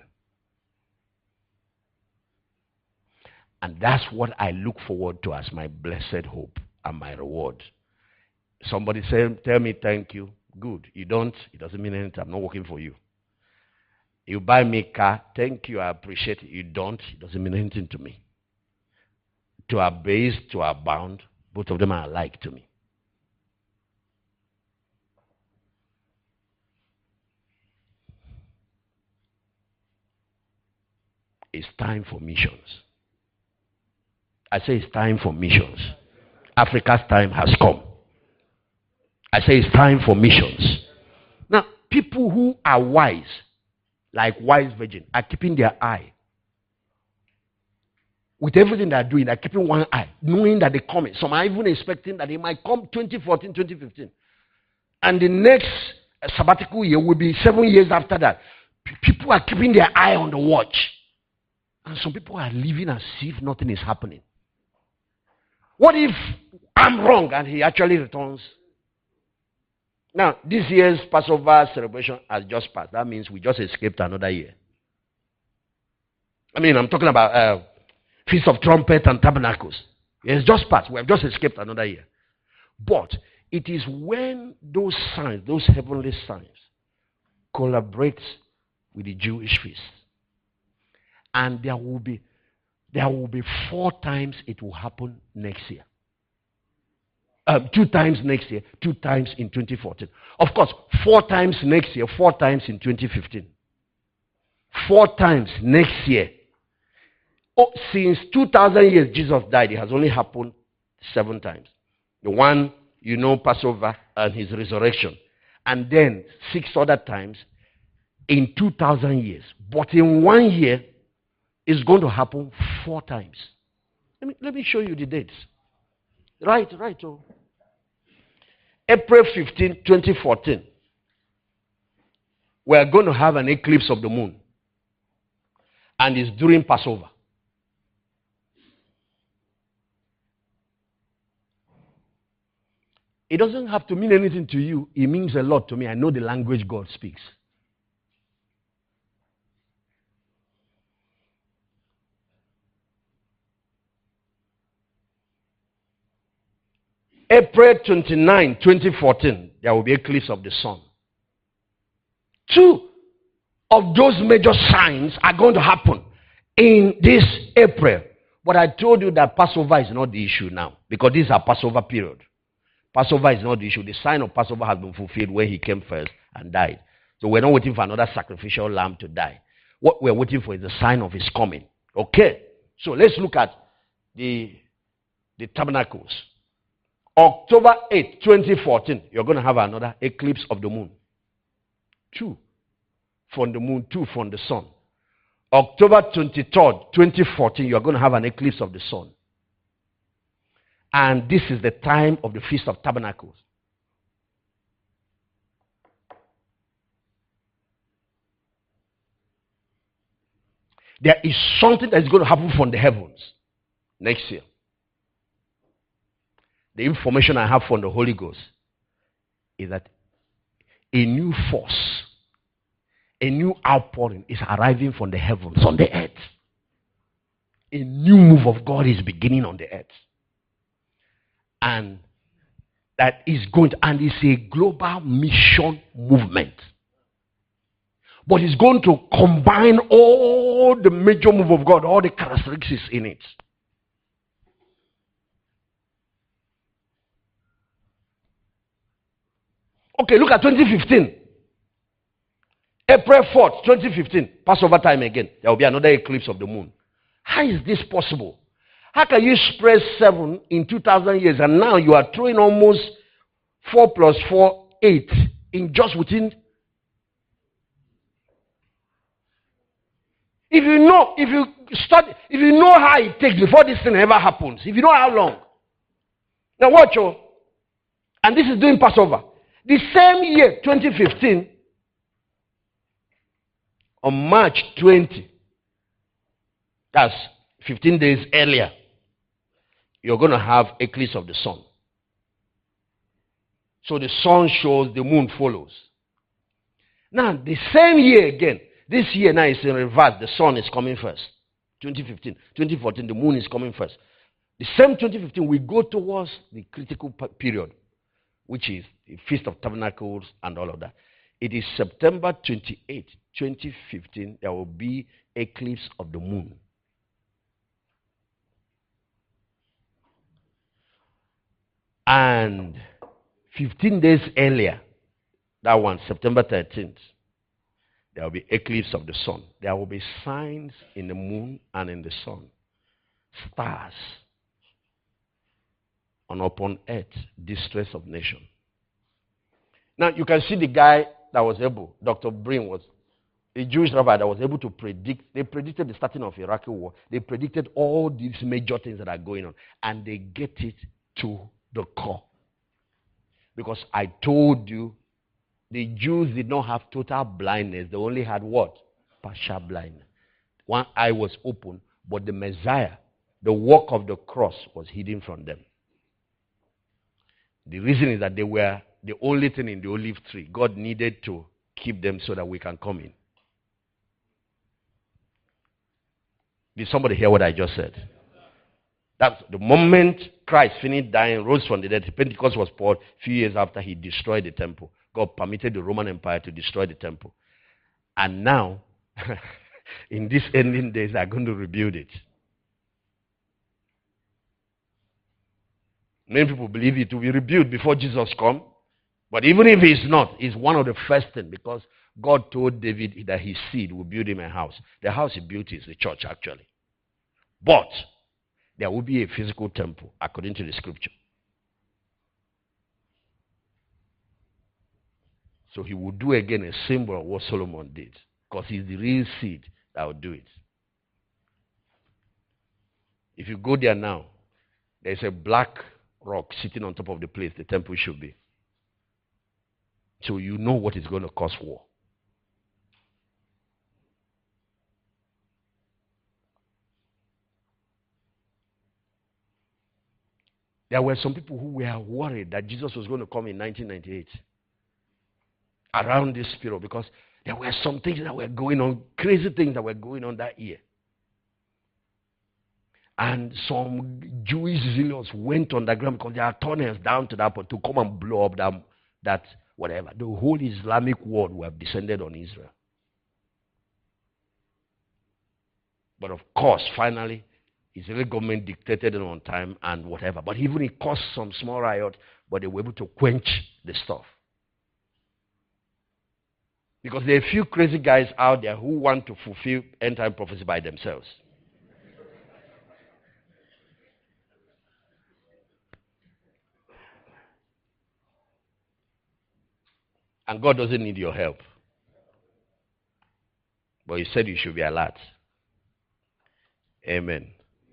And that's what I look forward to as my blessed hope and my reward. Somebody tell me thank you. Good. You don't, it doesn't mean anything. I'm not working for you. You buy me a car, thank you, I appreciate it. You don't, it doesn't mean anything to me. To our base, to our bound, both of them are alike to me. It's time for missions. I say it's time for missions. Africa's time has come. I say it's time for missions. Now, people who are wise, like wise virgin, are keeping their eye. With everything they are doing, they're keeping one eye, knowing that they're coming. Some are even expecting that they might come 2014, 2015. And the next sabbatical year will be 7 years after that. People are keeping their eye on the watch. And some people are living as if nothing is happening. What if I'm wrong and he actually returns? Now, this year's Passover celebration has just passed. That means we just escaped another year. I mean, I'm talking about Feast of Trumpets and Tabernacles. It's just passed. We have just escaped another year. But it is when those signs, those heavenly signs, collaborate with the Jewish feast. And there will be 4 times it will happen next year. 2 times next year, 2 times in 2014. Of course, 4 times next year, 4 times in 2015. 4 times next year. Oh, since 2,000 years Jesus died, it has only happened 7 times. The one, Passover and his resurrection. And then 6 other times in 2,000 years. But in 1 year, it's going to happen 4 times. Let me show you the dates. Right. Oh. April 15, 2014. We are going to have an eclipse of the moon. And it's during Passover. It doesn't have to mean anything to you. It means a lot to me. I know the language God speaks. April 29, 2014, there will be eclipse of the sun. 2 of those major signs are going to happen in this April. But I told you that Passover is not the issue now, because this is a Passover period. Passover is not the issue. The sign of Passover has been fulfilled when he came first and died. So we're not waiting for another sacrificial lamb to die. What we're waiting for is the sign of his coming. Okay? So let's look at the tabernacles. October 8, 2014, you're going to have another eclipse of the moon. 2 from the moon, 2 from the sun. October 23rd, 2014, you're going to have an eclipse of the sun. And this is the time of the Feast of Tabernacles. There is something that is going to happen from the heavens next year. The information I have from the Holy Ghost is that a new force, a new outpouring is arriving from the heavens on the earth. A new move of God is beginning on the earth. And that is going to, and it's a global mission movement. But it's going to combine all the major move of God, all the characteristics in it. Okay, look at 2015. April 4th, 2015, Passover time again. There will be another eclipse of the moon. How is this possible? How can you spread 7 in 2,000 years and now you are throwing almost 4 plus 4, 8 in just within? If you know how it takes before this thing ever happens, if you know how long. Now watch, and this is doing Passover. The same year, 2015, on March 20, that's 15 days earlier, you're going to have eclipse of the sun. So the sun shows, the moon follows. Now, the same year again, this year now is in reverse. The sun is coming first. 2015. 2014, the moon is coming first. The same 2015, we go towards the critical period, which is the Feast of Tabernacles and all of that. It is September 28, 2015, there will be eclipse of the moon. And 15 days earlier, that one, September 13th, there will be eclipse of the sun. There will be signs in the moon and in the sun. Stars. And upon earth, distress of nation. Now, you can see the guy that was able, Dr. Brin was a Jewish rabbi that was able to predict. They predicted the starting of Iraqi war. They predicted all these major things that are going on. And they get it to the core. Because I told you, the Jews did not have total blindness. They only had what? Partial blindness. One eye was open, but the Messiah, the work of the cross, was hidden from them. The reason is that they were the only thing in the olive tree. God needed to keep them so that we can come in. Did somebody hear what I just said? That's the moment Christ finished dying, rose from the dead. Pentecost was poured a few years after he destroyed the temple. God permitted the Roman Empire to destroy the temple. And now, in these ending days, they are going to rebuild it. Many people believe it will be rebuilt before Jesus comes. But even if it's not, it's one of the first things, because God told David that his seed will build him a house. The house he built is the church, actually. But there will be a physical temple, according to the scripture. So he will do again a symbol of what Solomon did, because he's the real seed that will do it. If you go there now, there's a black rock sitting on top of the place the temple should be. So you know what is going to cause war. There were some people who were worried that Jesus was going to come in 1998. Around this period, because there were some things that were going on, crazy things that were going on that year. And some Jewish zealots went underground because there are tunnels down to that point to come and blow up that whatever. The whole Islamic world would have descended on Israel. But of course, finally, Israeli government dictated it on time and whatever. But even it caused some small riot, but they were able to quench the stuff. Because there are a few crazy guys out there who want to fulfill end-time prophecy by themselves. And God doesn't need your help. But He said you should be alert. Amen.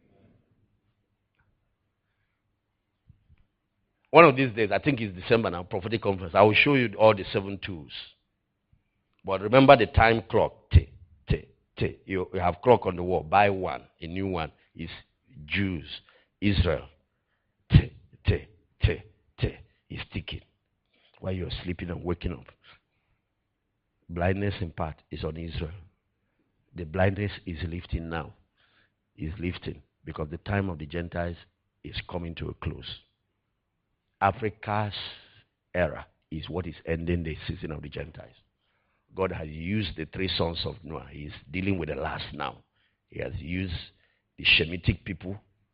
One of these days, I think it's December now, prophetic conference, I will show you all the 7 tools. But remember the time clock. You have clock on the wall. Buy one. A new one is Jews, Israel. Is ticking while you're sleeping and waking up. Blindness in part is on Israel. The blindness is lifting now. Is lifting because the time of the Gentiles is coming to a close. Africa's era is what is ending the season of the Gentiles. God has used the 3 sons of Noah. He is dealing with the last now. He has used the Shemitic people.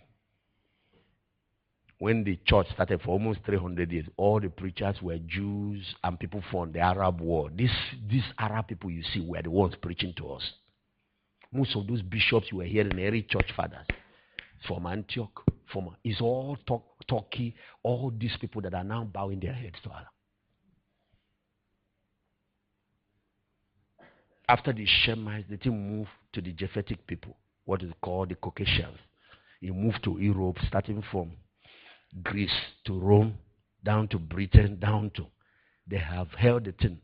When the church started for almost 300 years, all the preachers were Jews and people from the Arab world. These Arab people you see were the ones preaching to us. Most of those bishops you were hearing, early church fathers, from Antioch, it's all Turkey, all these people that are now bowing their heads to Allah. After the Shemites, the thing moved to the Japhetic people, what is called the Caucasians. It moved to Europe, starting from Greece to Rome, down to Britain, they have held the thing.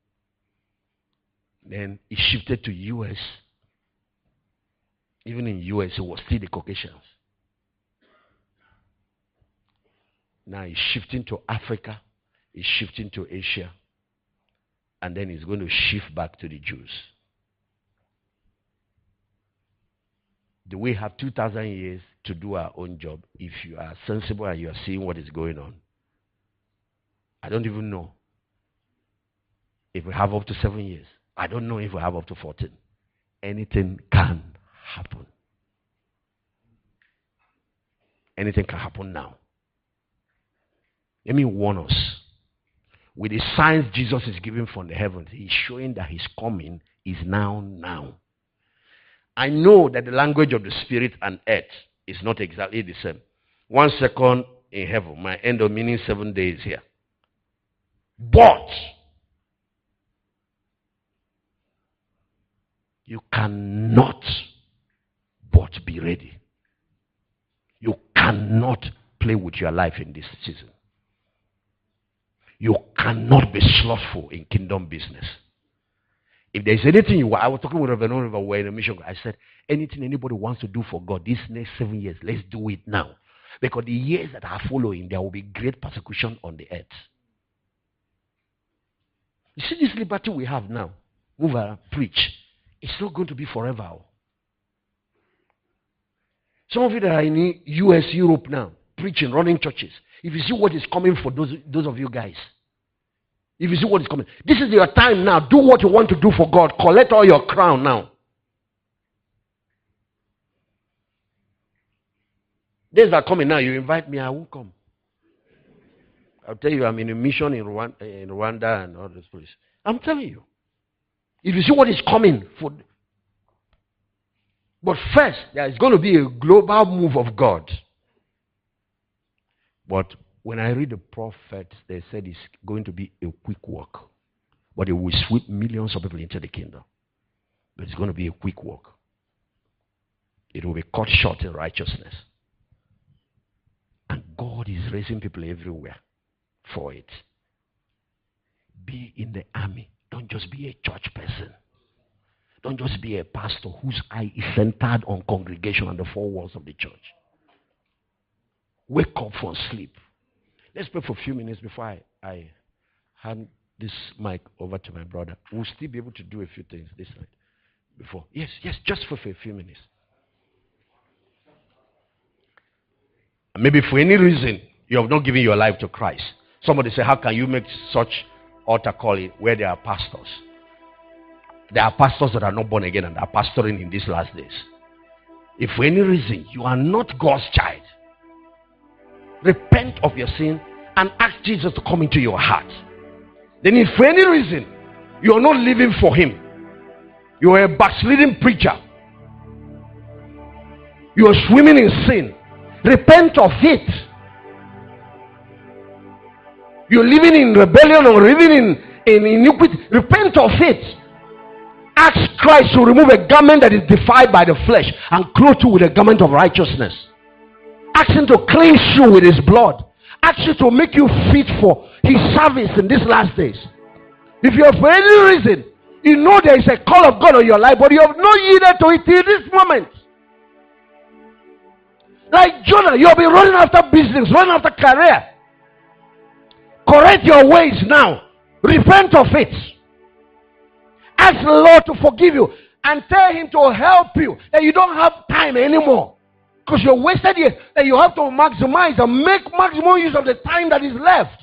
Then it shifted to US. Even in US, it was still the Caucasians. Now it's shifting to Africa, it's shifting to Asia, and then it's going to shift back to the Jews. Do we have 2,000 years to do our own job? If you are sensible and you are seeing what is going on, I don't even know if we have up to 7 years. I don't know if we have up to 14. Anything can happen. Anything can happen now. Let me warn us. With the signs Jesus is giving from the heavens, he's showing that his coming is now. I know that the language of the spirit and earth is not exactly the same. 1 second in heaven might end up meaning 7 days here. But you cannot but be ready. You cannot play with your life in this season. You cannot be slothful in kingdom business. If there's anything I was talking with Reverend Oliver, we're in a mission. I said, anything anybody wants to do for God this next 7 years, let's do it now. Because the years that are following, there will be great persecution on the earth. You see this liberty we have now, move around, preach. It's not going to be forever. Some of you that are in US, Europe now, preaching, running churches, if you see what is coming for those of you guys, if you see what is coming, this is your time now. Do what you want to do for God. Collect all your crown now. Days are coming now. You invite me, I won't come. I'll tell you, I'm in a mission in Rwanda and all those places. I'm telling you. If you see what is coming for. But first, there is going to be a global move of God. But when I read the prophets, they said it's going to be a quick walk. But it will sweep millions of people into the kingdom. But it's going to be a quick walk. It will be cut short in righteousness. And God is raising people everywhere for it. Be in the army. Don't just be a church person. Don't just be a pastor whose eye is centered on congregation and the 4 walls of the church. Wake up from sleep. Let's pray for a few minutes before I hand this mic over to my brother. We'll still be able to do a few things this night. Before. Yes, just for a few minutes. And maybe for any reason you have not given your life to Christ. Somebody say, how can you make such altar calling where there are pastors? There are pastors that are not born again and are pastoring in these last days. If for any reason you are not God's child, repent of your sin and ask Jesus to come into your heart. Then if for any reason you are not living for him, you are a backsliding preacher, you are swimming in sin, repent of it. You're living in rebellion or living in iniquity, repent of it. Ask Christ to remove a garment that is defiled by the flesh and clothe you with a garment of righteousness. Ask him to cleanse you with his blood. Ask him to make you fit for his service in these last days. If you have for any reason, you know there is a call of God on your life, but you have not yielded to it till this moment. Like Jonah, you have been running after business, running after career. Correct your ways now. Repent of it. Ask the Lord to forgive you and tell him to help you that you don't have time anymore. Because you're wasted years. And you have to maximize and make maximum use of the time that is left.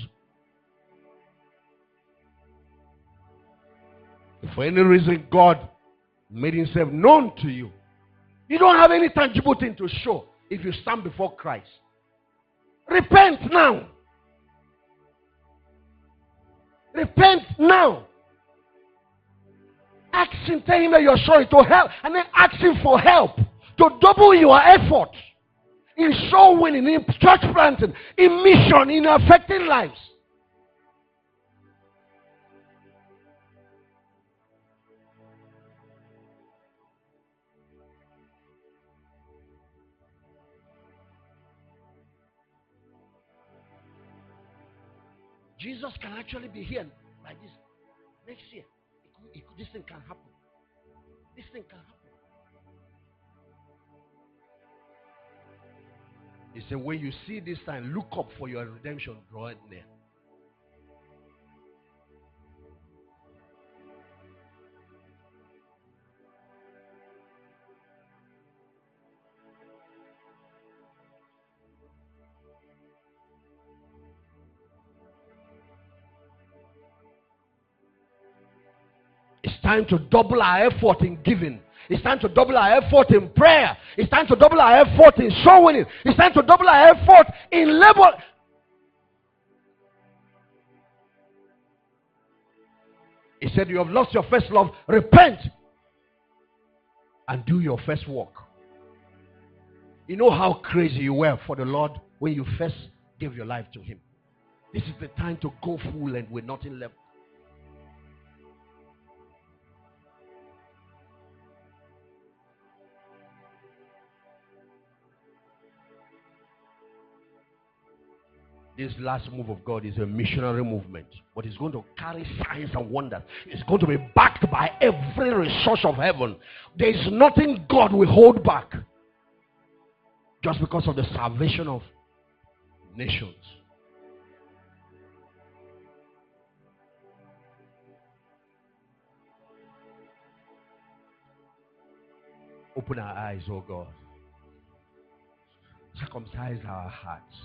If for any reason God made himself known to you, you don't have any tangible thing to show if you stand before Christ. Repent now. Repent now. Ask him, tell him that you're sorry, to help, and then ask him for help to double your effort in soul winning, in church planting, in mission, in affecting lives. Jesus can actually be here like this next year. This thing can happen. This thing can happen. He said, when you see this sign, look up, for your redemption drawing near. It's time to double our effort in giving. It's time to double our effort in prayer. It's time to double our effort in soul winning. It's time to double our effort in labor. He said, you have lost your first love. Repent and do your first work. You know how crazy you were for the Lord when you first gave your life to him. This is the time to go full and with nothing left. This last move of God is a missionary movement, but it's going to carry signs and wonders. It's going to be backed by every resource of heaven. There is nothing God will hold back just because of the salvation of nations. Open our eyes, oh God. Circumcise our hearts.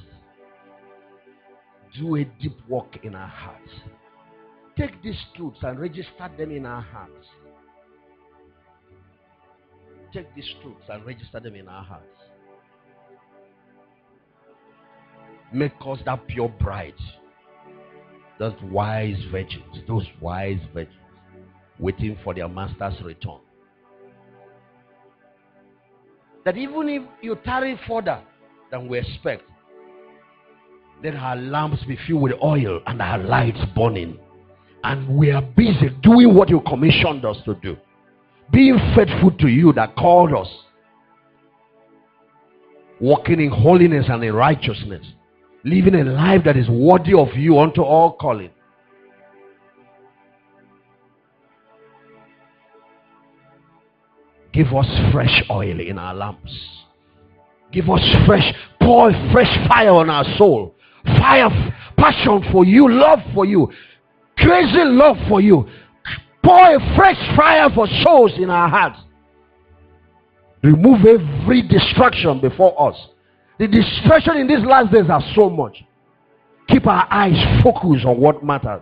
Do a deep work in our hearts. Take these truths and register them in our hearts. Take these truths and register them in our hearts. Make us that pure bride. Those wise virgins waiting for their master's return. That even if you tarry further than we expect, let our lamps be filled with oil and our lights burning. And we are busy doing what you commissioned us to do. Being faithful to you that called us. Walking in holiness and in righteousness. Living a life that is worthy of you unto all calling. Give us fresh oil in our lamps. Give us pour fresh fire on our soul. Fire, passion for you, love for you, crazy love for you. Pour a fresh fire for souls in our hearts. Remove every distraction before us. The distraction in these last days are so much. Keep our eyes focused on what matters.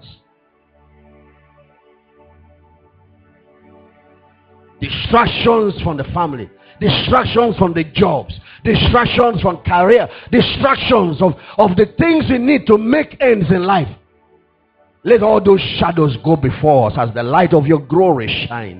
Distractions from the family. Distractions from the jobs. Distractions from career. Distractions of the things we need to make ends in life. Let all those shadows go before us as the light of your glory shine.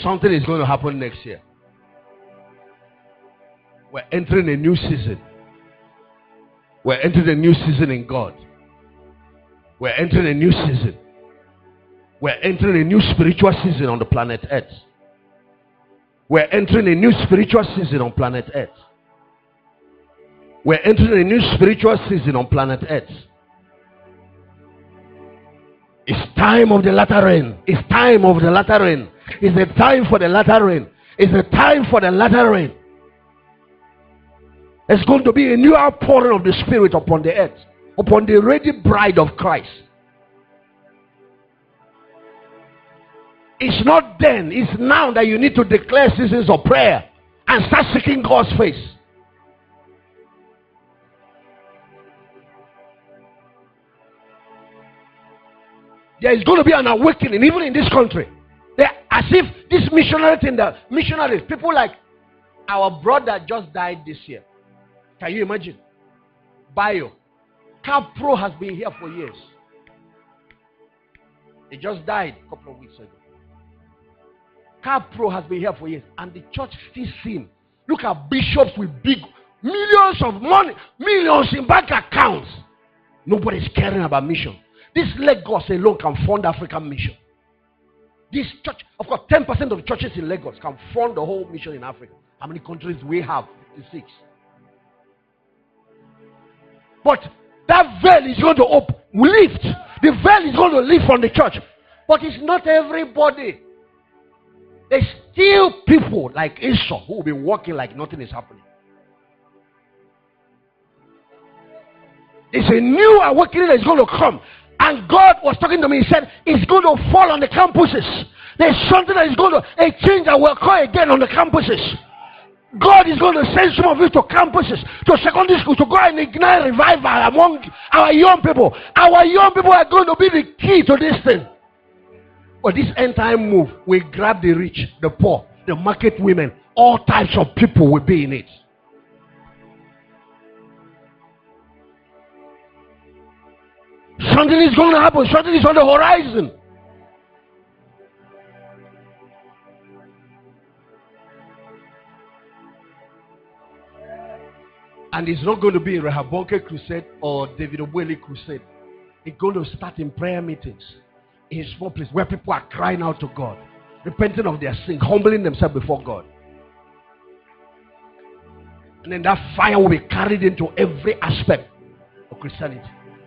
Something is going to happen next year. We're entering a new season. We're entering a new season in God. We're entering a new season. We're entering a new spiritual season on the planet Earth. We're entering a new spiritual season on planet Earth. We're entering a new spiritual season on planet Earth. It's time of the latter rain. It's time of the latter rain. It's the time for the latter rain. It's the time for the latter rain. There's going to be a new outpouring of the Spirit upon the earth, upon the ready bride of Christ. It's not then, it's now that you need to declare seasons of prayer and start seeking God's face. There is going to be an awakening even in this country. As if this missionary thing, the missionaries, people like our brother just died this year. Can you imagine? Bio. Capro has been here for years. He just died a couple of weeks ago. Capro has been here for years. And the church still see him. Look at bishops with big millions of money, millions in bank accounts. Nobody's caring about mission. This Lagos alone can fund African mission. This church, of course, 10% of the churches in Lagos can fund the whole mission in Africa. How many countries do we have? 56. But that veil is going to lift. The veil is going to lift from the church. But it's not everybody. There's still people like Esau who will be walking like nothing is happening. There's a new awakening that is going to come. And God was talking to me. He said, it's going to fall on the campuses. There's something that is going to, a change that will occur again on the campuses. God is going to send some of you to campuses, to secondary school, to go and ignite revival among our young people. Our young people are going to be the key to this thing. But this end time move will grab the rich, the poor, the market women. All types of people will be in it. Something is going to happen. Something is on the horizon. And it's not going to be a Rehoboam crusade or David Ogbeli crusade. It's going to start in prayer meetings, in small places where people are crying out to God, repenting of their sin, humbling themselves before God. And then that fire will be carried into every aspect of Christianity.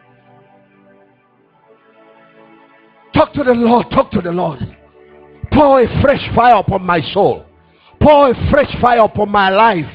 Talk to the Lord. Talk to the Lord. Pour a fresh fire upon my soul. Pour a fresh fire upon my life.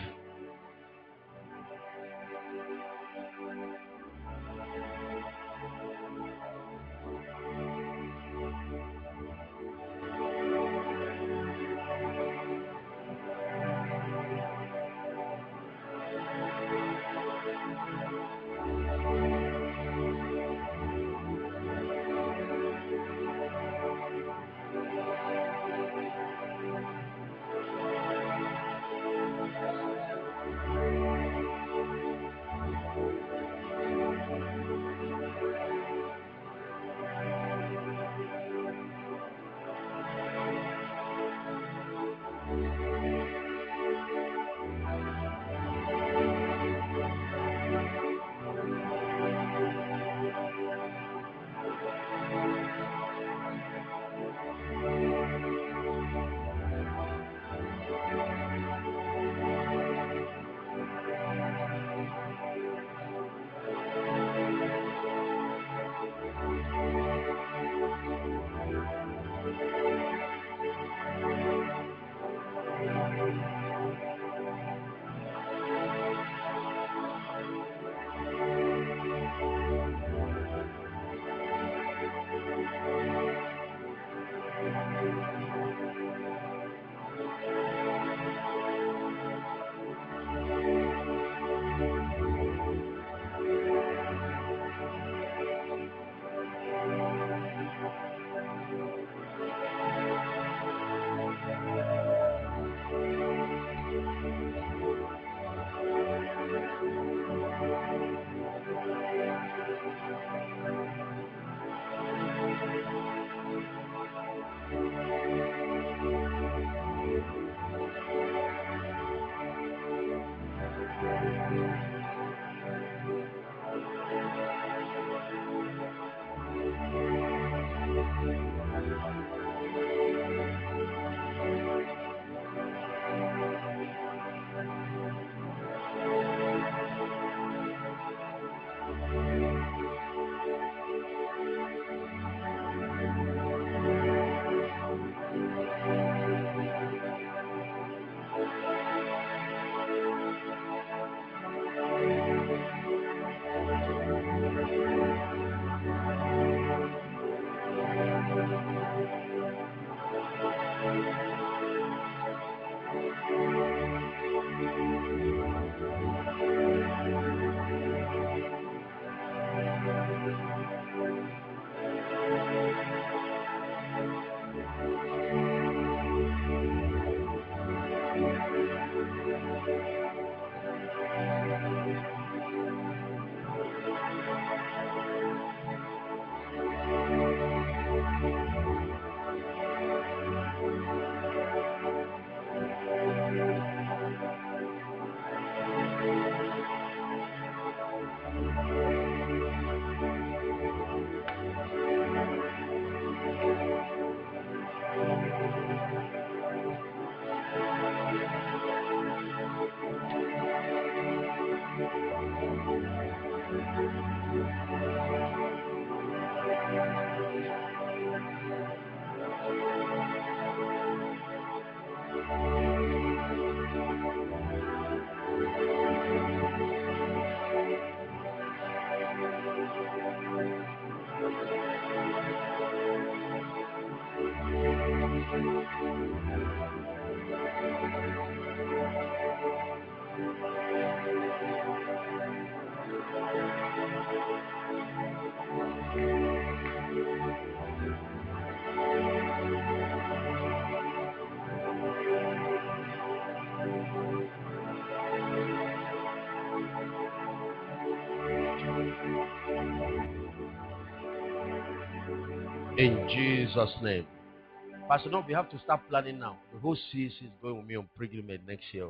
In Jesus' name. Pastor, no, we have to start planning now. The whole CAC is going with me on pilgrimage next year.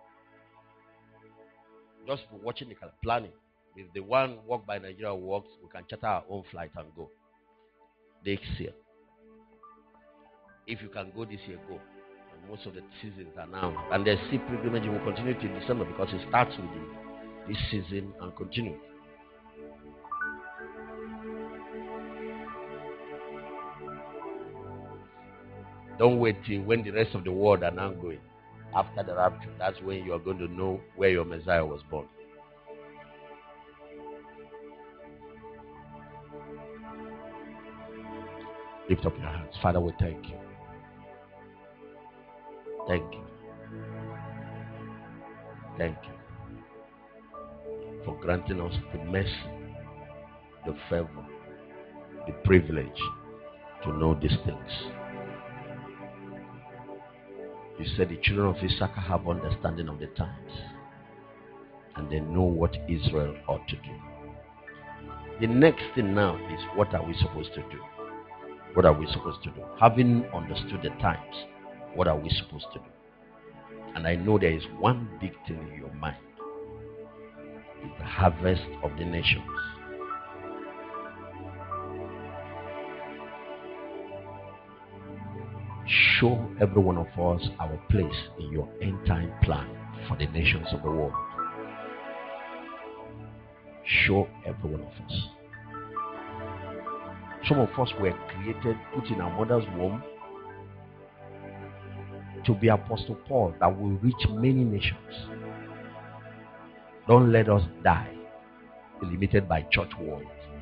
Just for watching the planning. If the one Walk by Nigeria works, we can charter our own flight and go next year. If you can go this year, go. And most of the seasons are now. And the sea pilgrimage will continue till December because it starts with this season and continues. Don't wait till when the rest of the world are now going. After the rapture, that's when you are going to know where your Messiah was born. Lift up your hands. Father, we thank you. Thank you. Thank you for granting us the mercy, the favor, the privilege to know these things. You said the children of Issachar have understanding of the times, and they know what Israel ought to do. The next thing now is, what are we supposed to do? What are we supposed to do? Having understood the times, what are we supposed to do? And I know there is one big thing in your mind. It's the harvest of the nations. Show every one of us our place in your end time plan for the nations of the world. Show every one of us. Some of us were created, put in our mother's womb to be Apostle Paul that will reach many nations. Don't let us die limited by church walls.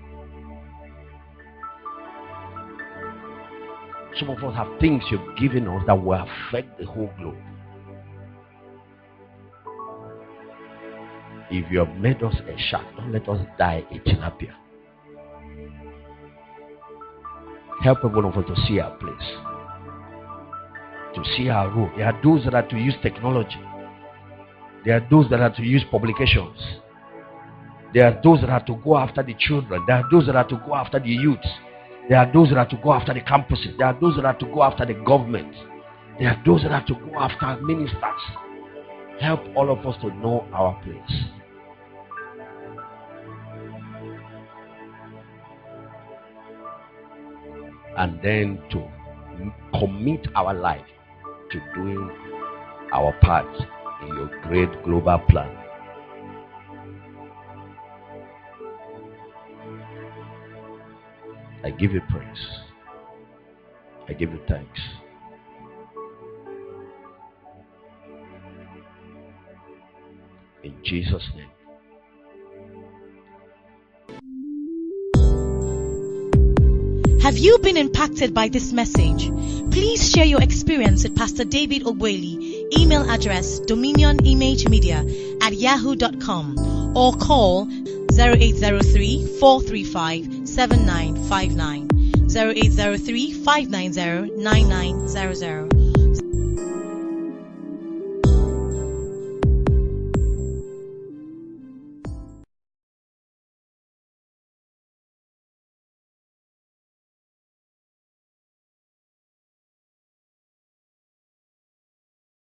Some of us have things you've given us that will affect the whole globe. If you have made us a shark, don't let us die a tilapia. Help every one of us to see our place, to see our role. There are those that are to use technology. There are those that are to use publications. There are those that are to go after the children. There are those that are to go after the youths. There are those that are to go after the campuses. There are those that are to go after the government. There are those that are to go after ministers. Help all of us to know our place. And then to commit our life to doing our part in your great global plan. I give you praise. I give you thanks. In Jesus' name. Have you been impacted by this message? Please share your experience with Pastor David Ogbeli. Email address dominionimagmedia@yahoo.com or call 0803-435-7959, 0803-590-9900.